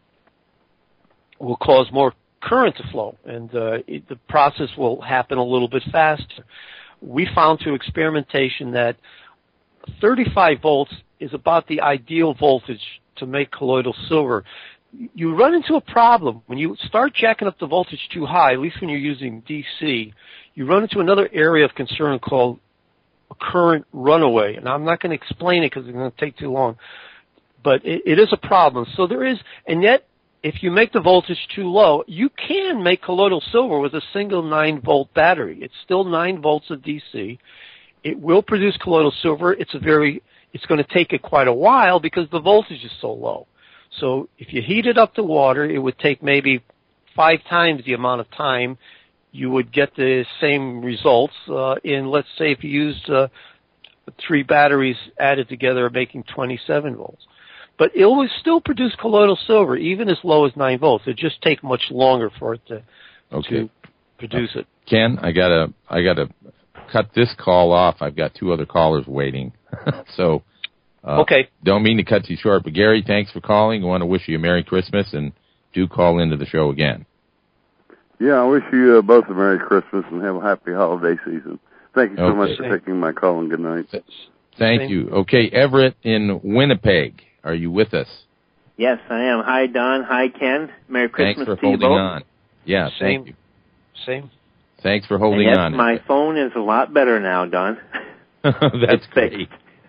will cause more current to flow, and uh, it, the process will happen a little bit faster. We found through experimentation that thirty-five volts is about the ideal voltage to make colloidal silver. You run into a problem when you start jacking up the voltage too high, at least when you're using D C, you run into another area of concern called a current runaway. And I'm not going to explain it because it's going to take too long, but it, it is a problem. So there is, and yet if you make the voltage too low, you can make colloidal silver with a single nine volt battery. It's still nine volts of D C. It will produce colloidal silver. It's a very, it's going to take it quite a while because the voltage is so low. So if you heat it up to water, it would take maybe five times the amount of time. You would get the same results uh, in, let's say, if you used uh, three batteries added together making twenty-seven volts. But it will still produce colloidal silver, even as low as nine volts. It just take much longer for it to, okay. to produce it. Ken, I gotta, I gotta cut this call off. I've got two other callers waiting. so, uh, okay. Don't mean to cut you short, but Gary, thanks for calling. I want to wish you a Merry Christmas, and do call into the show again. Yeah, I wish you uh, both a Merry Christmas and have a happy holiday season. Thank you so okay. much for taking my call, and good night. Thank Same. you. Okay, Everett in Winnipeg, are you with us? Yes, I am. Hi, Don. Hi, Ken. Merry Christmas Thanks for to you holding both. on. Yeah, Same. thank you. Same. Thanks for holding and yes, on. my phone is a lot better now, Don. That's it's great.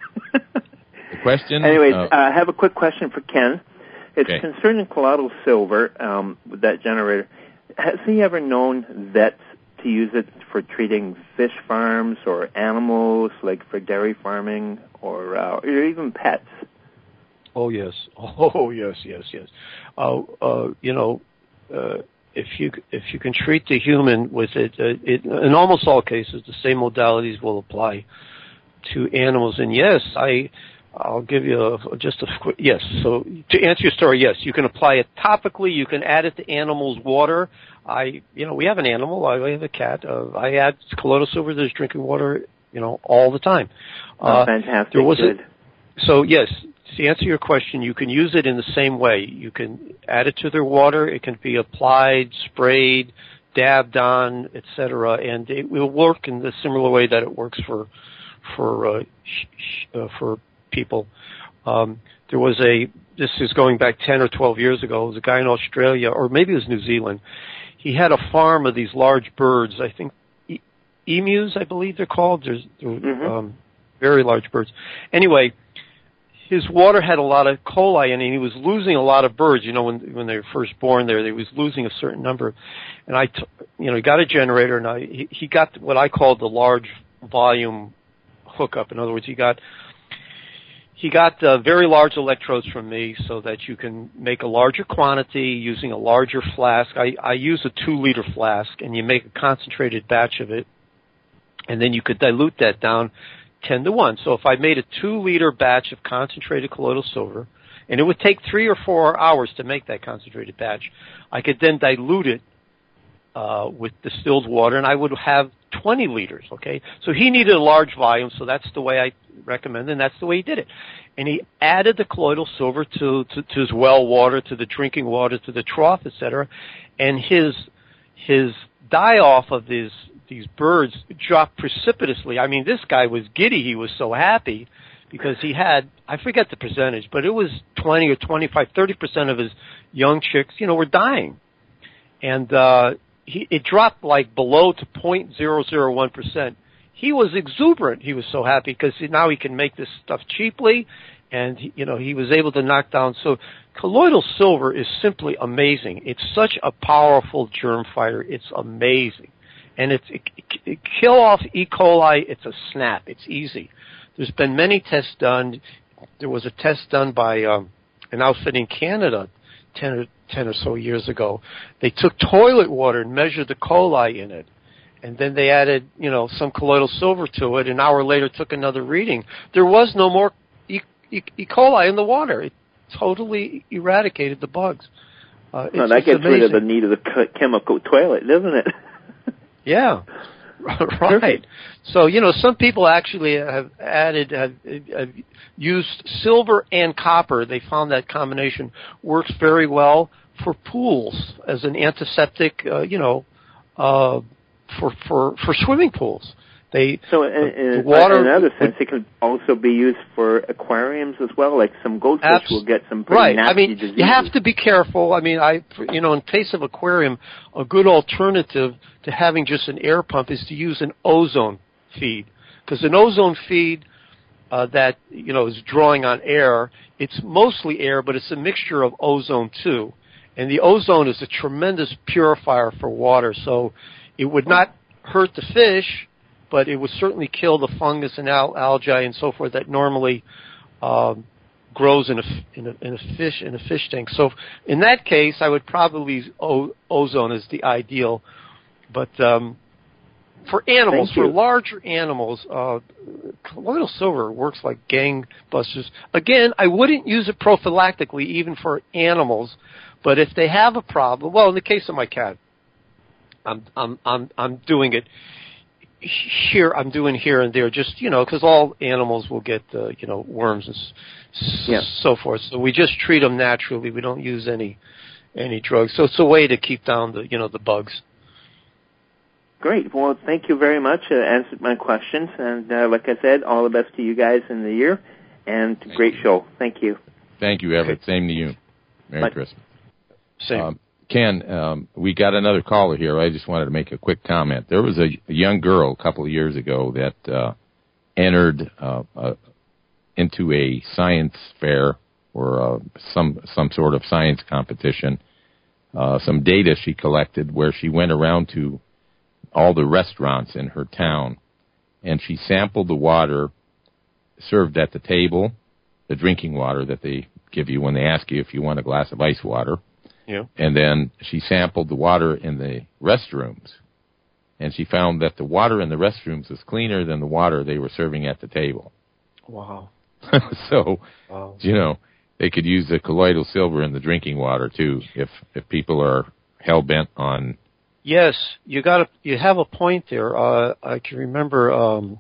The question? Anyways, uh, uh, I have a quick question for Ken. It's okay. concerning colloidal silver, um, with that generator. Has he ever known vets to use it for treating fish farms or animals, like for dairy farming, or, uh, or even pets? Oh yes, oh yes, yes, yes. Uh, uh, you know, uh, if you if you can treat the human with it, uh, it, in almost all cases, the same modalities will apply to animals. And yes, I, I'll give you a, just a quick yes. So to answer your story, yes, you can apply it topically. You can add it to animals' water. I, you know, we have an animal. I have a cat. Uh, I add colloidal silver to his drinking water, you know, all the time. Oh, uh, fantastic! There was Good. A, so yes. To answer your question, you can use it in the same way. You can add it to their water. It can be applied, sprayed, dabbed on, et cetera, and it will work in the similar way that it works for for uh, sh- sh- uh, for people. Um, there was a this is going back ten or twelve years ago. There was a guy in Australia, or maybe it was New Zealand. He had a farm of these large birds. I think e- emus, I believe they're called. There's they're, Mm-hmm. um, very large birds. Anyway. His water had a lot of coli in it, and he was losing a lot of birds. You know, when when they were first born there, they was losing a certain number. And I, t- you know, he got a generator, and I, he, he got what I called the large volume hookup. In other words, he got he got uh, very large electrodes from me, so that you can make a larger quantity using a larger flask. I, I use a two-liter flask, and you make a concentrated batch of it, and then you could dilute that down ten to one. So if I made a two-liter batch of concentrated colloidal silver, and it would take three or four hours to make that concentrated batch, I could then dilute it uh, with distilled water, and I would have twenty liters, okay? So he needed a large volume, so that's the way I recommend, and that's the way he did it. And he added the colloidal silver to, to, to his well water, to the drinking water, to the trough, et cetera, and his his die-off of these, these birds dropped precipitously. I mean, this guy was giddy. He was so happy because he had, I forget the percentage, but it was twenty or twenty-five, thirty percent of his young chicks, you know, were dying. And uh, he, it dropped like below to zero point zero zero one percent. He was exuberant. He was so happy because now he can make this stuff cheaply, and he, you know, he was able to knock down. So colloidal silver is simply amazing. It's such a powerful germ fighter. It's amazing, and it's it, it, it kill off E. coli. It's a snap. It's easy. There's been many tests done. There was a test done by um, an outfit in Canada ten or, ten or so years ago. They took toilet water and measured the coli in it. And then they added, you know, some colloidal silver to it. An hour later took another reading. There was no more E. E. E. coli in the water. It totally eradicated the bugs. Uh, no, it's, that it's gets amazing. rid of the need of the chemical toilet, doesn't it? Yeah. Right. So, you know, some people actually have added, have, have used silver and copper. They found that combination works very well for pools as an antiseptic, uh, you know, uh, for, for, for swimming pools. They, so in, in, the water, in another sense, it could also be used for aquariums as well. Like some goldfish abs- will get some pretty right. nasty I mean, diseases. You have to be careful. I mean, I, you know, in case of aquarium, a good alternative to having just an air pump is to use an ozone feed, because an ozone feed uh, that you know is drawing on air, it's mostly air, but it's a mixture of ozone too, and the ozone is a tremendous purifier for water. So it would not hurt the fish, but it would certainly kill the fungus and al- algae and so forth that normally um, grows in a, in a in a fish in a fish tank. So in that case, I would probably use o- ozone as the ideal. But um, for animals, for larger animals, uh, colloidal silver works like gangbusters. Again, I wouldn't use it prophylactically, even for animals. But if they have a problem, well, in the case of my cat, I'm I'm I'm I'm doing it. Here, I'm doing here and there, just, you know, because all animals will get, uh, you know, worms and s- yeah. so forth. So we just treat them naturally. We don't use any any drugs. So it's a way to keep down the, you know, the bugs. Great. Well, thank you very much. Uh, answered my questions. And uh, like I said, all the best to you guys in the year. And Thank great you. show. Thank you. Thank you, Everett. Same to you. Merry Bye. Christmas. Same. Um, Ken, um, we got another caller here. I just wanted to make a quick comment. There was a, a young girl a couple of years ago that uh, entered uh, uh, into a science fair or uh, some some sort of science competition. Uh, some data she collected where she went around to all the restaurants in her town, and she sampled the water served at the table, the drinking water that they give you when they ask you if you want a glass of ice water. Yeah. And then she sampled the water in the restrooms, and she found that the water in the restrooms was cleaner than the water they were serving at the table. Wow. So, wow. you know, they could use the colloidal silver in the drinking water too, if if people are hell bent on. Yes, you got a, you have a point there. Uh, I can remember, um,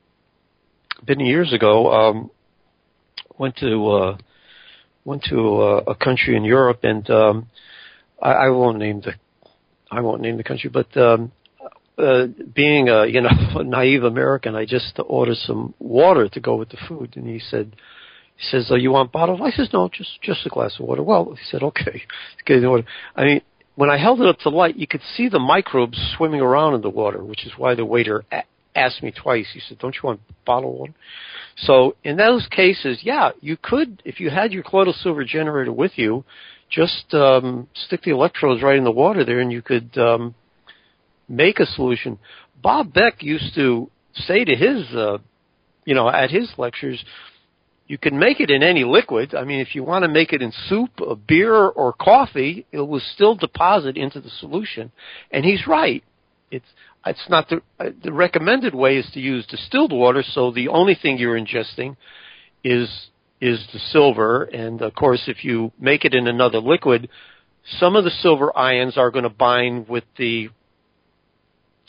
many years ago, um, went to. Uh, Went to uh, a country in Europe, and um, I, I won't name the I won't name the country, but um, uh, being a you know a naive American, I just ordered some water to go with the food, and he said, he says, "Oh, you want bottled?" I says, "No, just just a glass of water." Well, he said, "Okay." Okay, the water. I mean, when I held it up to light, you could see the microbes swimming around in the water, which is why the waiter a- asked me twice. He said, "Don't you want bottled water?" So in those cases, yeah, you could, if you had your colloidal silver generator with you, just um, stick the electrodes right in the water there, and you could um, make a solution. Bob Beck used to say to his, uh, you know, at his lectures, you can make it in any liquid. I mean, if you want to make it in soup, or beer, or coffee, it will still deposit into the solution. And he's right. It's it's not the uh, the recommended way is to use distilled water. So the only thing you're ingesting is is the silver. And of course, if you make it in another liquid, some of the silver ions are going to bind with the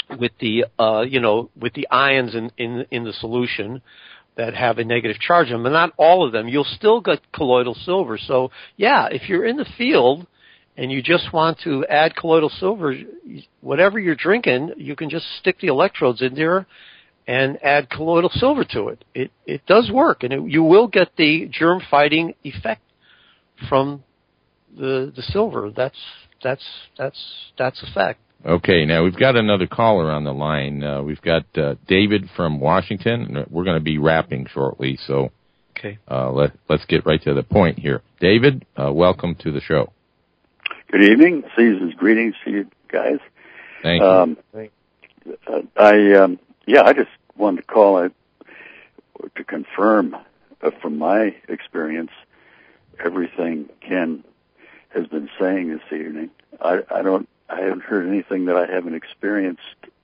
with the uh, you know with the ions in, in in the solution that have a negative charge on them, but not all of them. You'll still get colloidal silver. So yeah, if you're in the field and you just want to add colloidal silver, whatever you're drinking, you can just stick the electrodes in there and add colloidal silver to it. It it does work, and it, you will get the germ fighting effect from the the silver. That's that's that's that's a fact. Okay, now we've got another caller on the line. Uh, we've got uh, David from Washington. We're going to be wrapping shortly, so okay. uh, let, let's get right to the point here. David, uh, welcome to the show. Good evening. Season's greetings to you guys. Thank you. Um, uh, I um, yeah, I just wanted to call uh, to confirm uh, from my experience everything Ken has been saying this evening. I, I don't. I haven't heard anything that I haven't experienced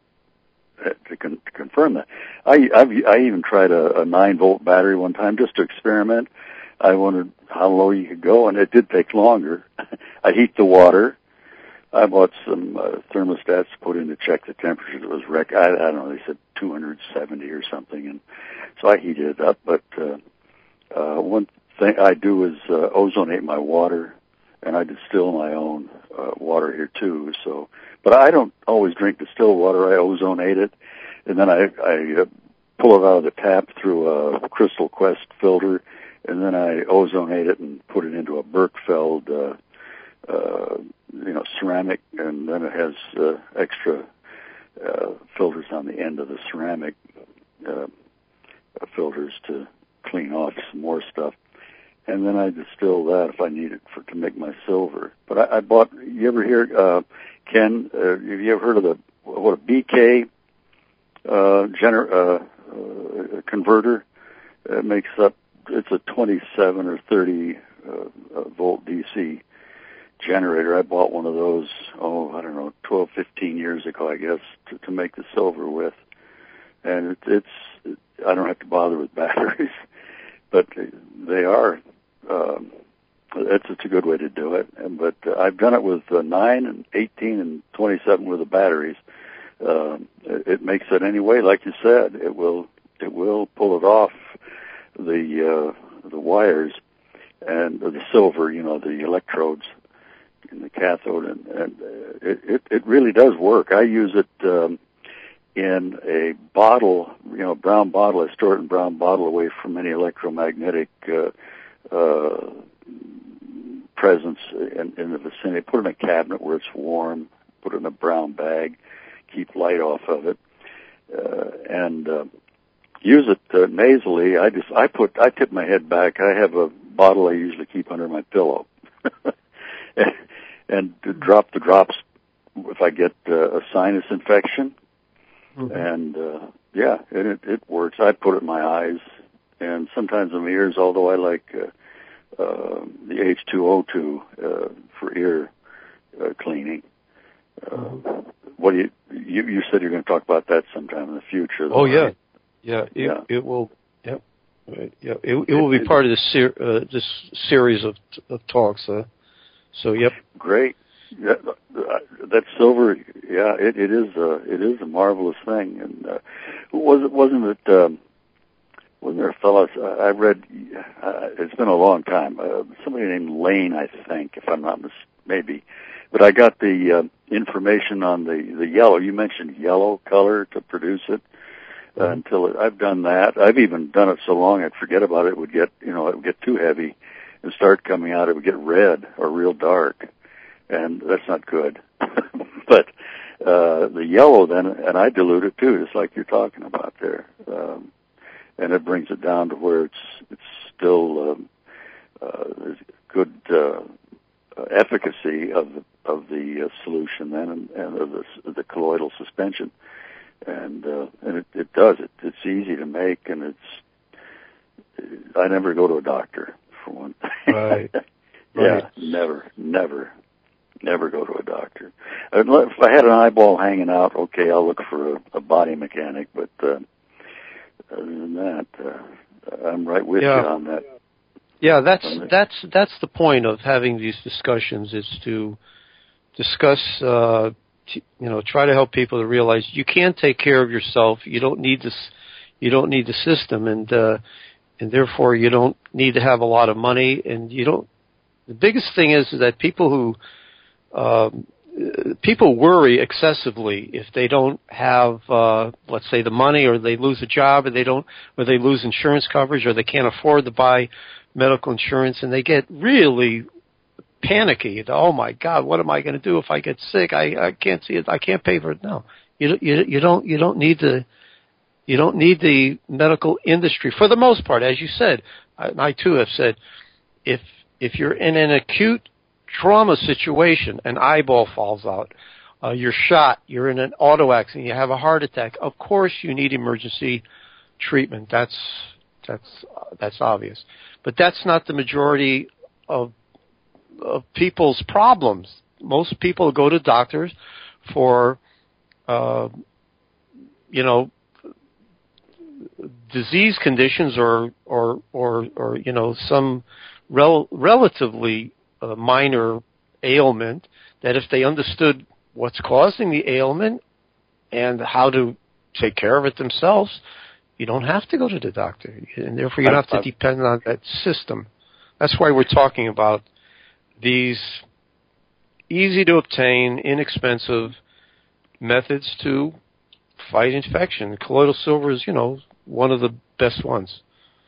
to, con- to confirm that. I I've, I even tried a, a nine volt battery one time just to experiment. I wondered how low you could go, and it did take longer. I heat the water. I bought some uh, thermostats to put in to check the temperature. It was rec. I, I don't know. They said two hundred seventy or something, and so I heated it up. But uh, uh, one thing I do is uh, ozonate my water, and I distill my own uh, water here too. So, but I don't always drink distilled water. I ozonate it, and then I, I uh, pull it out of the tap through a Crystal Quest filter, and then I ozonate it and put it into a Berkfeld, uh, uh, you know, ceramic, and then it has uh, extra uh, filters on the end of the ceramic uh, filters to clean off some more stuff. And then I distill that if I need it for to make my silver. But I, I bought. You ever hear, uh, Ken? Uh, have you ever heard of the what a B K uh, gener, uh, uh, converter? It makes up. It's a twenty-seven or thirty uh, volt D C generator. I bought one of those. Oh, I don't know, twelve, fifteen years ago, I guess, to, to make the silver with. And it, it's. I don't have to bother with batteries, but they are. Um, it's, it's a good way to do it. And, but uh, I've done it with uh, nine and eighteen and twenty-seven with the batteries. Um, it, it makes it anyway. Like you said, it will it will pull it off the uh, the wires and uh, the silver. You know, the electrodes in the cathode, and, and uh, it, it it really does work. I use it um, in a bottle, you know, brown bottle. I store it in a brown bottle away from any electromagnetic uh, uh, presence in, in the vicinity. Put it in a cabinet where it's warm. Put it in a brown bag. Keep light off of it, uh, and uh, use it uh, nasally. I just I put I tip my head back. I have a bottle I usually keep under my pillow, and, and to drop the drops if I get uh, a sinus infection. Mm-hmm. And uh, yeah, it, it it works. I put it in my eyes and sometimes in my ears. Although I like uh, uh, the H two O two uh, for ear uh, cleaning. Uh, mm-hmm. What do you, you you said you're going to talk about that sometime in the future? Though, oh yeah, right? yeah, it, yeah. It will. Yep. Yeah, it, it will be part of this ser- uh, this series of of talks. Uh, so yep. Great. Yeah, that silver, yeah, it, it is a it is a marvelous thing. And uh, was it wasn't it um, wasn't there a fellow I read? Uh, it's been a long time. Uh, somebody named Lane, I think, if I'm not mis- maybe. But I got the uh, information on the the yellow. You mentioned yellow color to produce it. Uh, mm-hmm. Until it, I've done that, I've even done it so long I'd forget about it. It would get you know it would get too heavy and start coming out. It would get red or real dark. And that's not good. But uh, the yellow then, and I dilute it too, just like you're talking about there. Um, and it brings it down to where it's it's still um, uh, there's good uh, efficacy of the, of the uh, solution then, and, and of the, the colloidal suspension. And uh, and it, it does it. It's easy to make, and it's. I never go to a doctor for one thing. Right. yeah, right. never, never. Never go to a doctor. If I had an eyeball hanging out, okay, I'll look for a, a body mechanic. But uh, other than that, uh, I'm right with yeah. you on that. Yeah, that's that's that's the point of having these discussions is to discuss uh, to, you know, try to help people to realize you can take care of yourself. You don't need this. You don't need the system, and uh, and therefore you don't need to have a lot of money. And you don't. The biggest thing is, is that people who um, people worry excessively if they don't have, uh, let's say, the money, or they lose a job, or they don't, or they lose insurance coverage, or they can't afford to buy medical insurance, and they get really panicky. Oh my God, what am I going to do if I get sick? I, I can't see it. I can't pay for it. No, you you you don't you don't need the you don't need the medical industry for the most part, as you said. I, I too have said, if if you're in an acute trauma situation, an eyeball falls out, uh, you're shot, you're in an auto accident, you have a heart attack, of course you need emergency treatment. That's that's uh, that's obvious, but that's not the majority of of people's problems. Most people go to doctors for, uh, you know, disease conditions or or or, or you know some rel- relatively uh, minor ailment that if they understood what's causing the ailment and how to take care of it themselves, you don't have to go to the doctor, and therefore you don't have to depend on that system. That's why we're talking about these easy to obtain, inexpensive methods to fight infection. Colloidal silver is, you know, one of the best ones.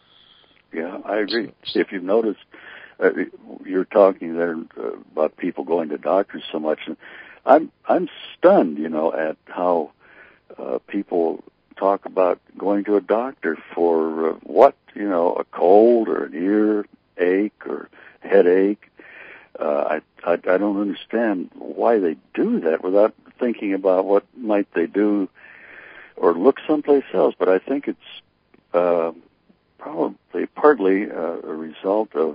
Yeah, I agree. If you've noticed, uh, you're talking there uh, about people going to doctors so much, and I'm I'm stunned, you know, at how uh, people talk about going to a doctor for uh, what, you know, a cold or an ear ache or headache. Uh, I, I I don't understand why they do that without thinking about what might they do or look someplace else. But I think it's uh, probably partly uh, a result of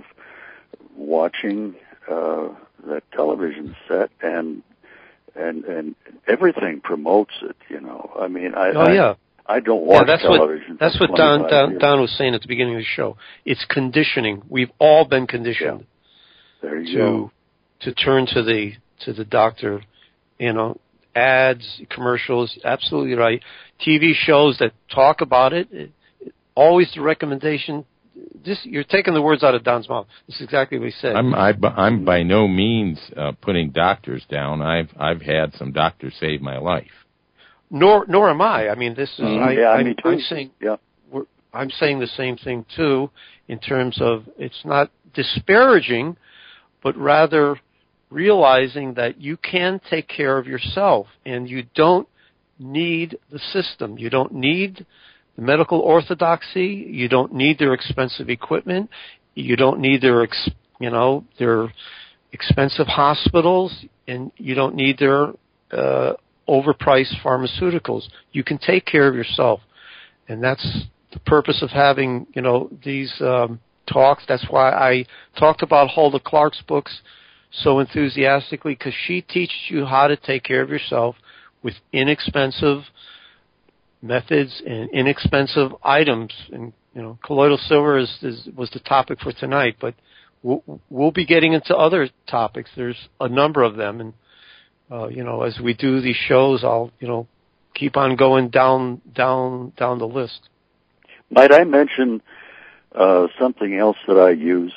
watching uh, that television set, and and and everything promotes it. You know, I mean, I oh yeah. I, I don't watch yeah, that's television. What, that's what Don, Don Don was saying at the beginning of the show. It's conditioning. We've all been conditioned. Yeah. There you to go. to turn to the to the doctor, you know, ads, commercials, absolutely right. T V shows that talk about it, it, it always the recommendation. This you're taking the words out of Don's mouth. This is exactly what he said. I'm I, I'm by no means uh, putting doctors down. I've I've had some doctors save my life. Nor nor am I. I mean, this is mm-hmm. I, yeah, I'm, me too. I'm saying yeah. we're, I'm saying the same thing too, in terms of it's not disparaging, but rather realizing that you can take care of yourself and you don't need the system. You don't need the medical orthodoxy. You don't need their expensive equipment. You don't need their, ex, you know, their expensive hospitals, and you don't need their uh, overpriced pharmaceuticals. You can take care of yourself, and that's the purpose of having, you know, these um, talks. That's why I talked about Hulda Clark's books so enthusiastically, because she teaches you how to take care of yourself with inexpensive methods and inexpensive items. And, you know, colloidal silver is, is was the topic for tonight, but we'll, we'll be getting into other topics. There's a number of them, and uh, you know, as we do these shows, I'll, you know, keep on going down down down the list. Might I mention uh, something else that I use?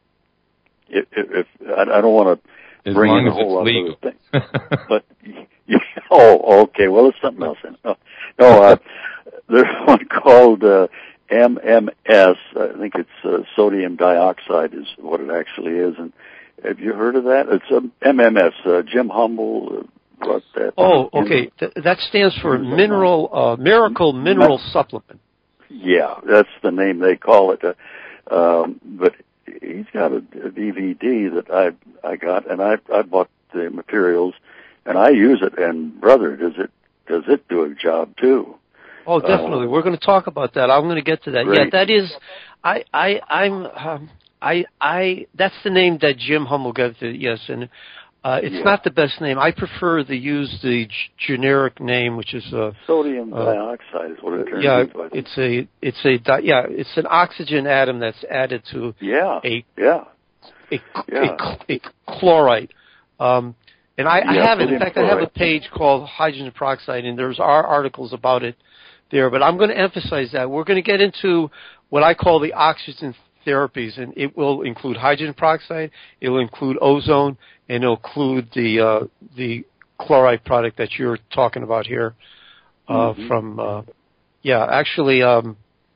If, if, if I don't want to bring in a whole lot of other things, but yeah, oh, okay. Well, there's something else in it. No, no uh, there's one called uh, M M S. I think it's uh, sodium dioxide is what it actually is. And have you heard of that? It's um, M M S. Uh, Jim Humble uh, brought that. Oh, okay. Th- that stands for mineral uh, miracle mineral Ma- supplement. Yeah, that's the name they call it. Uh, um, but he's got a, a D V D that I I got, and I I bought the materials, and I use it. And brother, does it does it do a job too? Oh, definitely. Uh, We're going to talk about that. I'm going to get to that. Great. Yeah, that is. I I I'm um, I I that's the name that Jim Hummel gave it. Yes, and uh, it's yeah. not the best name. I prefer to use the g- generic name, which is uh, sodium uh, dioxide is what it turns yeah, into. Yeah, it's a it's a di- yeah, it's an oxygen atom that's added to yeah a yeah a, yeah. a, a chloride. Um, And I, yeah, I have it. In sodium fact, I have a chloride. page called hydrogen peroxide, and there's our articles about it there. But I'm going to emphasize that we're going to get into what I call the oxygen therapies, and it will include hydrogen peroxide, it will include ozone, and it'll include the uh, the chloride product that you're talking about here. Uh, mm-hmm. From uh, yeah, actually, um,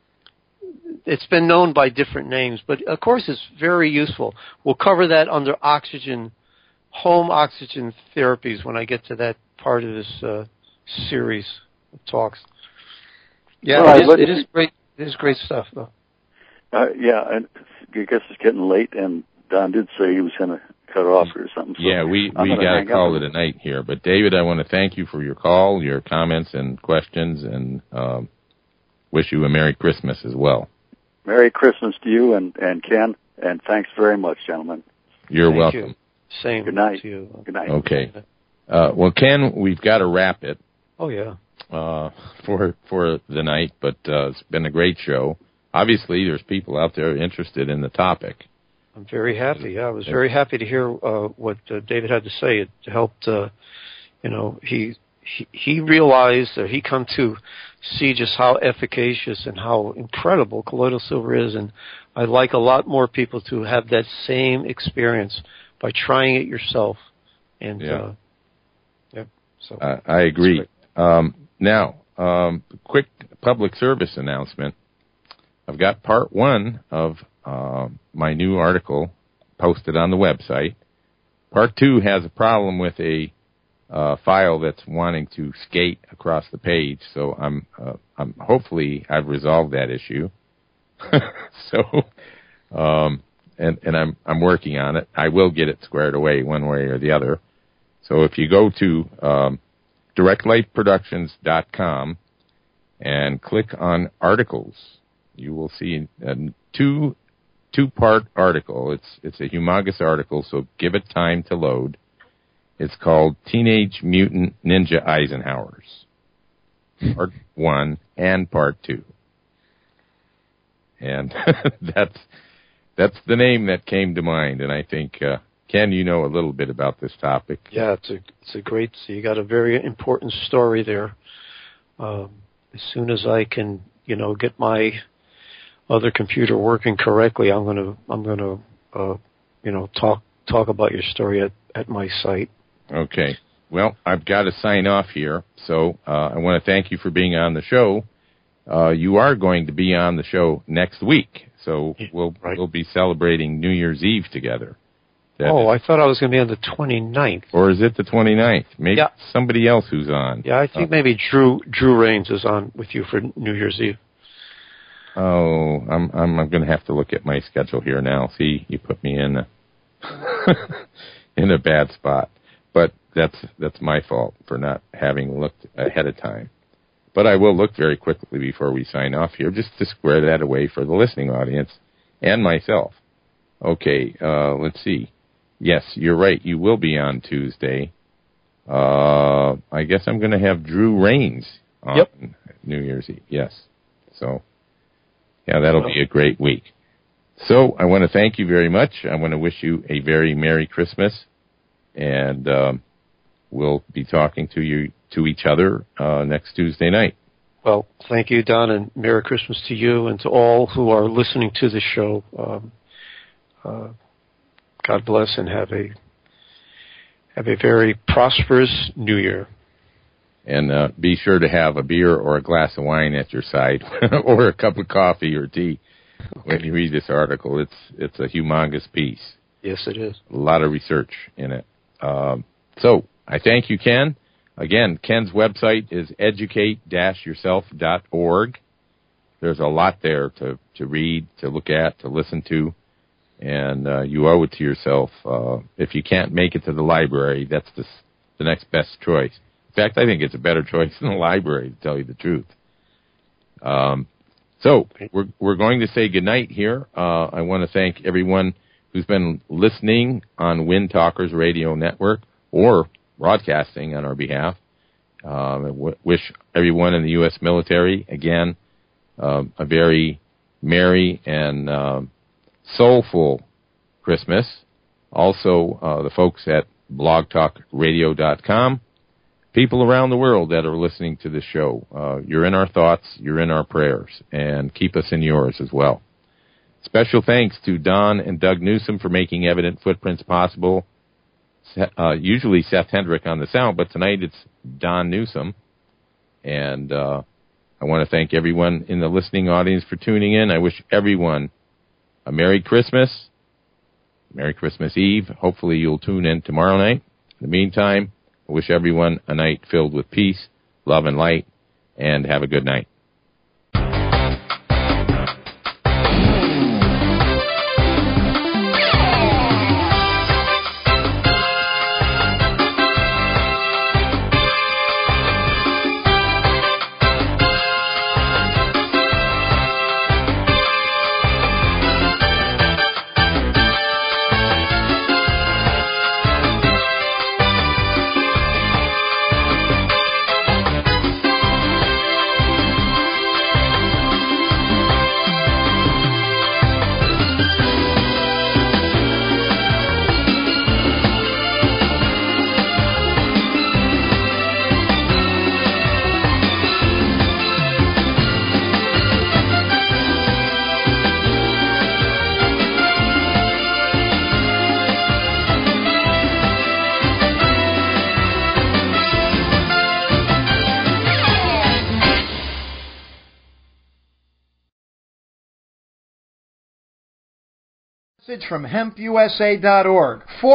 it's been known by different names, but of course, it's very useful. We'll cover that under oxygen, home oxygen therapies when I get to that part of this uh, series of talks. Yeah, Well, it, is, it is great. It is great stuff, though. Uh, yeah, and I guess it's getting late, and Don did say he was going to cut off or something. So yeah, we, we got to call it a night here. But, David, I want to thank you for your call, your comments and questions, and um, wish you a Merry Christmas as well. Merry Christmas to you and, and Ken, and thanks very much, gentlemen. You're thank welcome. You. Same Good night. to you. Good night. Okay. Uh, well, Ken, we've got to wrap it. Oh, yeah. Uh, for for the night, but uh, it's been a great show. Obviously, there's people out there interested in the topic. I'm very happy. Yeah, I was very happy to hear uh, what uh, David had to say. It helped. Uh, you know, he he, he realized, or he come to see just how efficacious and how incredible colloidal silver is, and I'd like a lot more people to have that same experience by trying it yourself. And yeah, uh, yeah. So uh, I agree. Um, now, um, quick public service announcement. I've got part one of uh, my new article posted on the website. Part two has a problem with a uh, file that's wanting to skate across the page, so I'm, uh, I'm hopefully I've resolved that issue. so, um, and and I'm I'm working on it. I will get it squared away one way or the other. So if you go to um, direct light productions dot com and click on articles, you will see a two two part article. It's it's a humongous article, so give it time to load. It's called Teenage Mutant Ninja Eisenhowers, Part One and Part Two, and that's that's the name that came to mind. And I think uh, Ken, you know a little bit about this topic. Yeah, it's a it's a great. You got a very important story there. Um, as soon as I can, you know, get my other computer working correctly, I'm gonna I'm gonna uh, you know talk talk about your story at, at my site. Okay. Well, I've got to sign off here, so uh, I want to thank you for being on the show. Uh, you are going to be on the show next week, so we'll right. we'll be celebrating New Year's Eve together. That oh, is, I thought I was going to be on the twenty-ninth. Or is it the twenty-ninth? Maybe yeah. somebody else who's on. Yeah, I think uh, maybe Drew Drew Rains is on with you for New Year's Eve. Oh, I'm I'm, I'm going to have to look at my schedule here now. See, you put me in a in a bad spot, but that's that's my fault for not having looked ahead of time. But I will look very quickly before we sign off here, just to square that away for the listening audience and myself. Okay, uh, let's see. Yes, you're right. You will be on Tuesday. Uh, I guess I'm going to have Drew Rains on yep. New Year's Eve. Yes. So, yeah, that'll be a great week. So I want to thank you very much. I want to wish you a very Merry Christmas, and um, we'll be talking to you to each other uh, next Tuesday night. Well, thank you, Don, and Merry Christmas to you and to all who are listening to the show. Um, uh, God bless and have a have a very prosperous New Year. And uh, be sure to have a beer or a glass of wine at your side, or a cup of coffee or tea okay. when you read this article. It's it's a humongous piece. Yes, it is. A lot of research in it. Um, so I thank you, Ken. Again, Ken's website is educate dash yourself dot org. There's a lot there to, to read, to look at, to listen to, and uh, you owe it to yourself. Uh, if you can't make it to the library, that's the, the next best choice. In fact, I think it's a better choice than the library, to tell you the truth. Um, so we're we're going to say goodnight here. Uh, I want to thank everyone who's been listening on Wind Talkers Radio Network or broadcasting on our behalf. Uh, I w- wish everyone in the U S military, again, uh, a very merry and uh, soulful Christmas. Also, uh, the folks at blog talk radio dot com. People around the world that are listening to this show, uh, you're in our thoughts, you're in our prayers, and keep us in yours as well. Special thanks to Don and Doug Newsom for making Evident Footprints possible. Uh, usually Seth Hendrick on the sound, but tonight it's Don Newsom. And uh, I want to thank everyone in the listening audience for tuning in. I wish everyone a Merry Christmas, Merry Christmas Eve. Hopefully you'll tune in tomorrow night. In the meantime, I wish everyone a night filled with peace, love, and light, and have a good night. From hemp U S A dot org.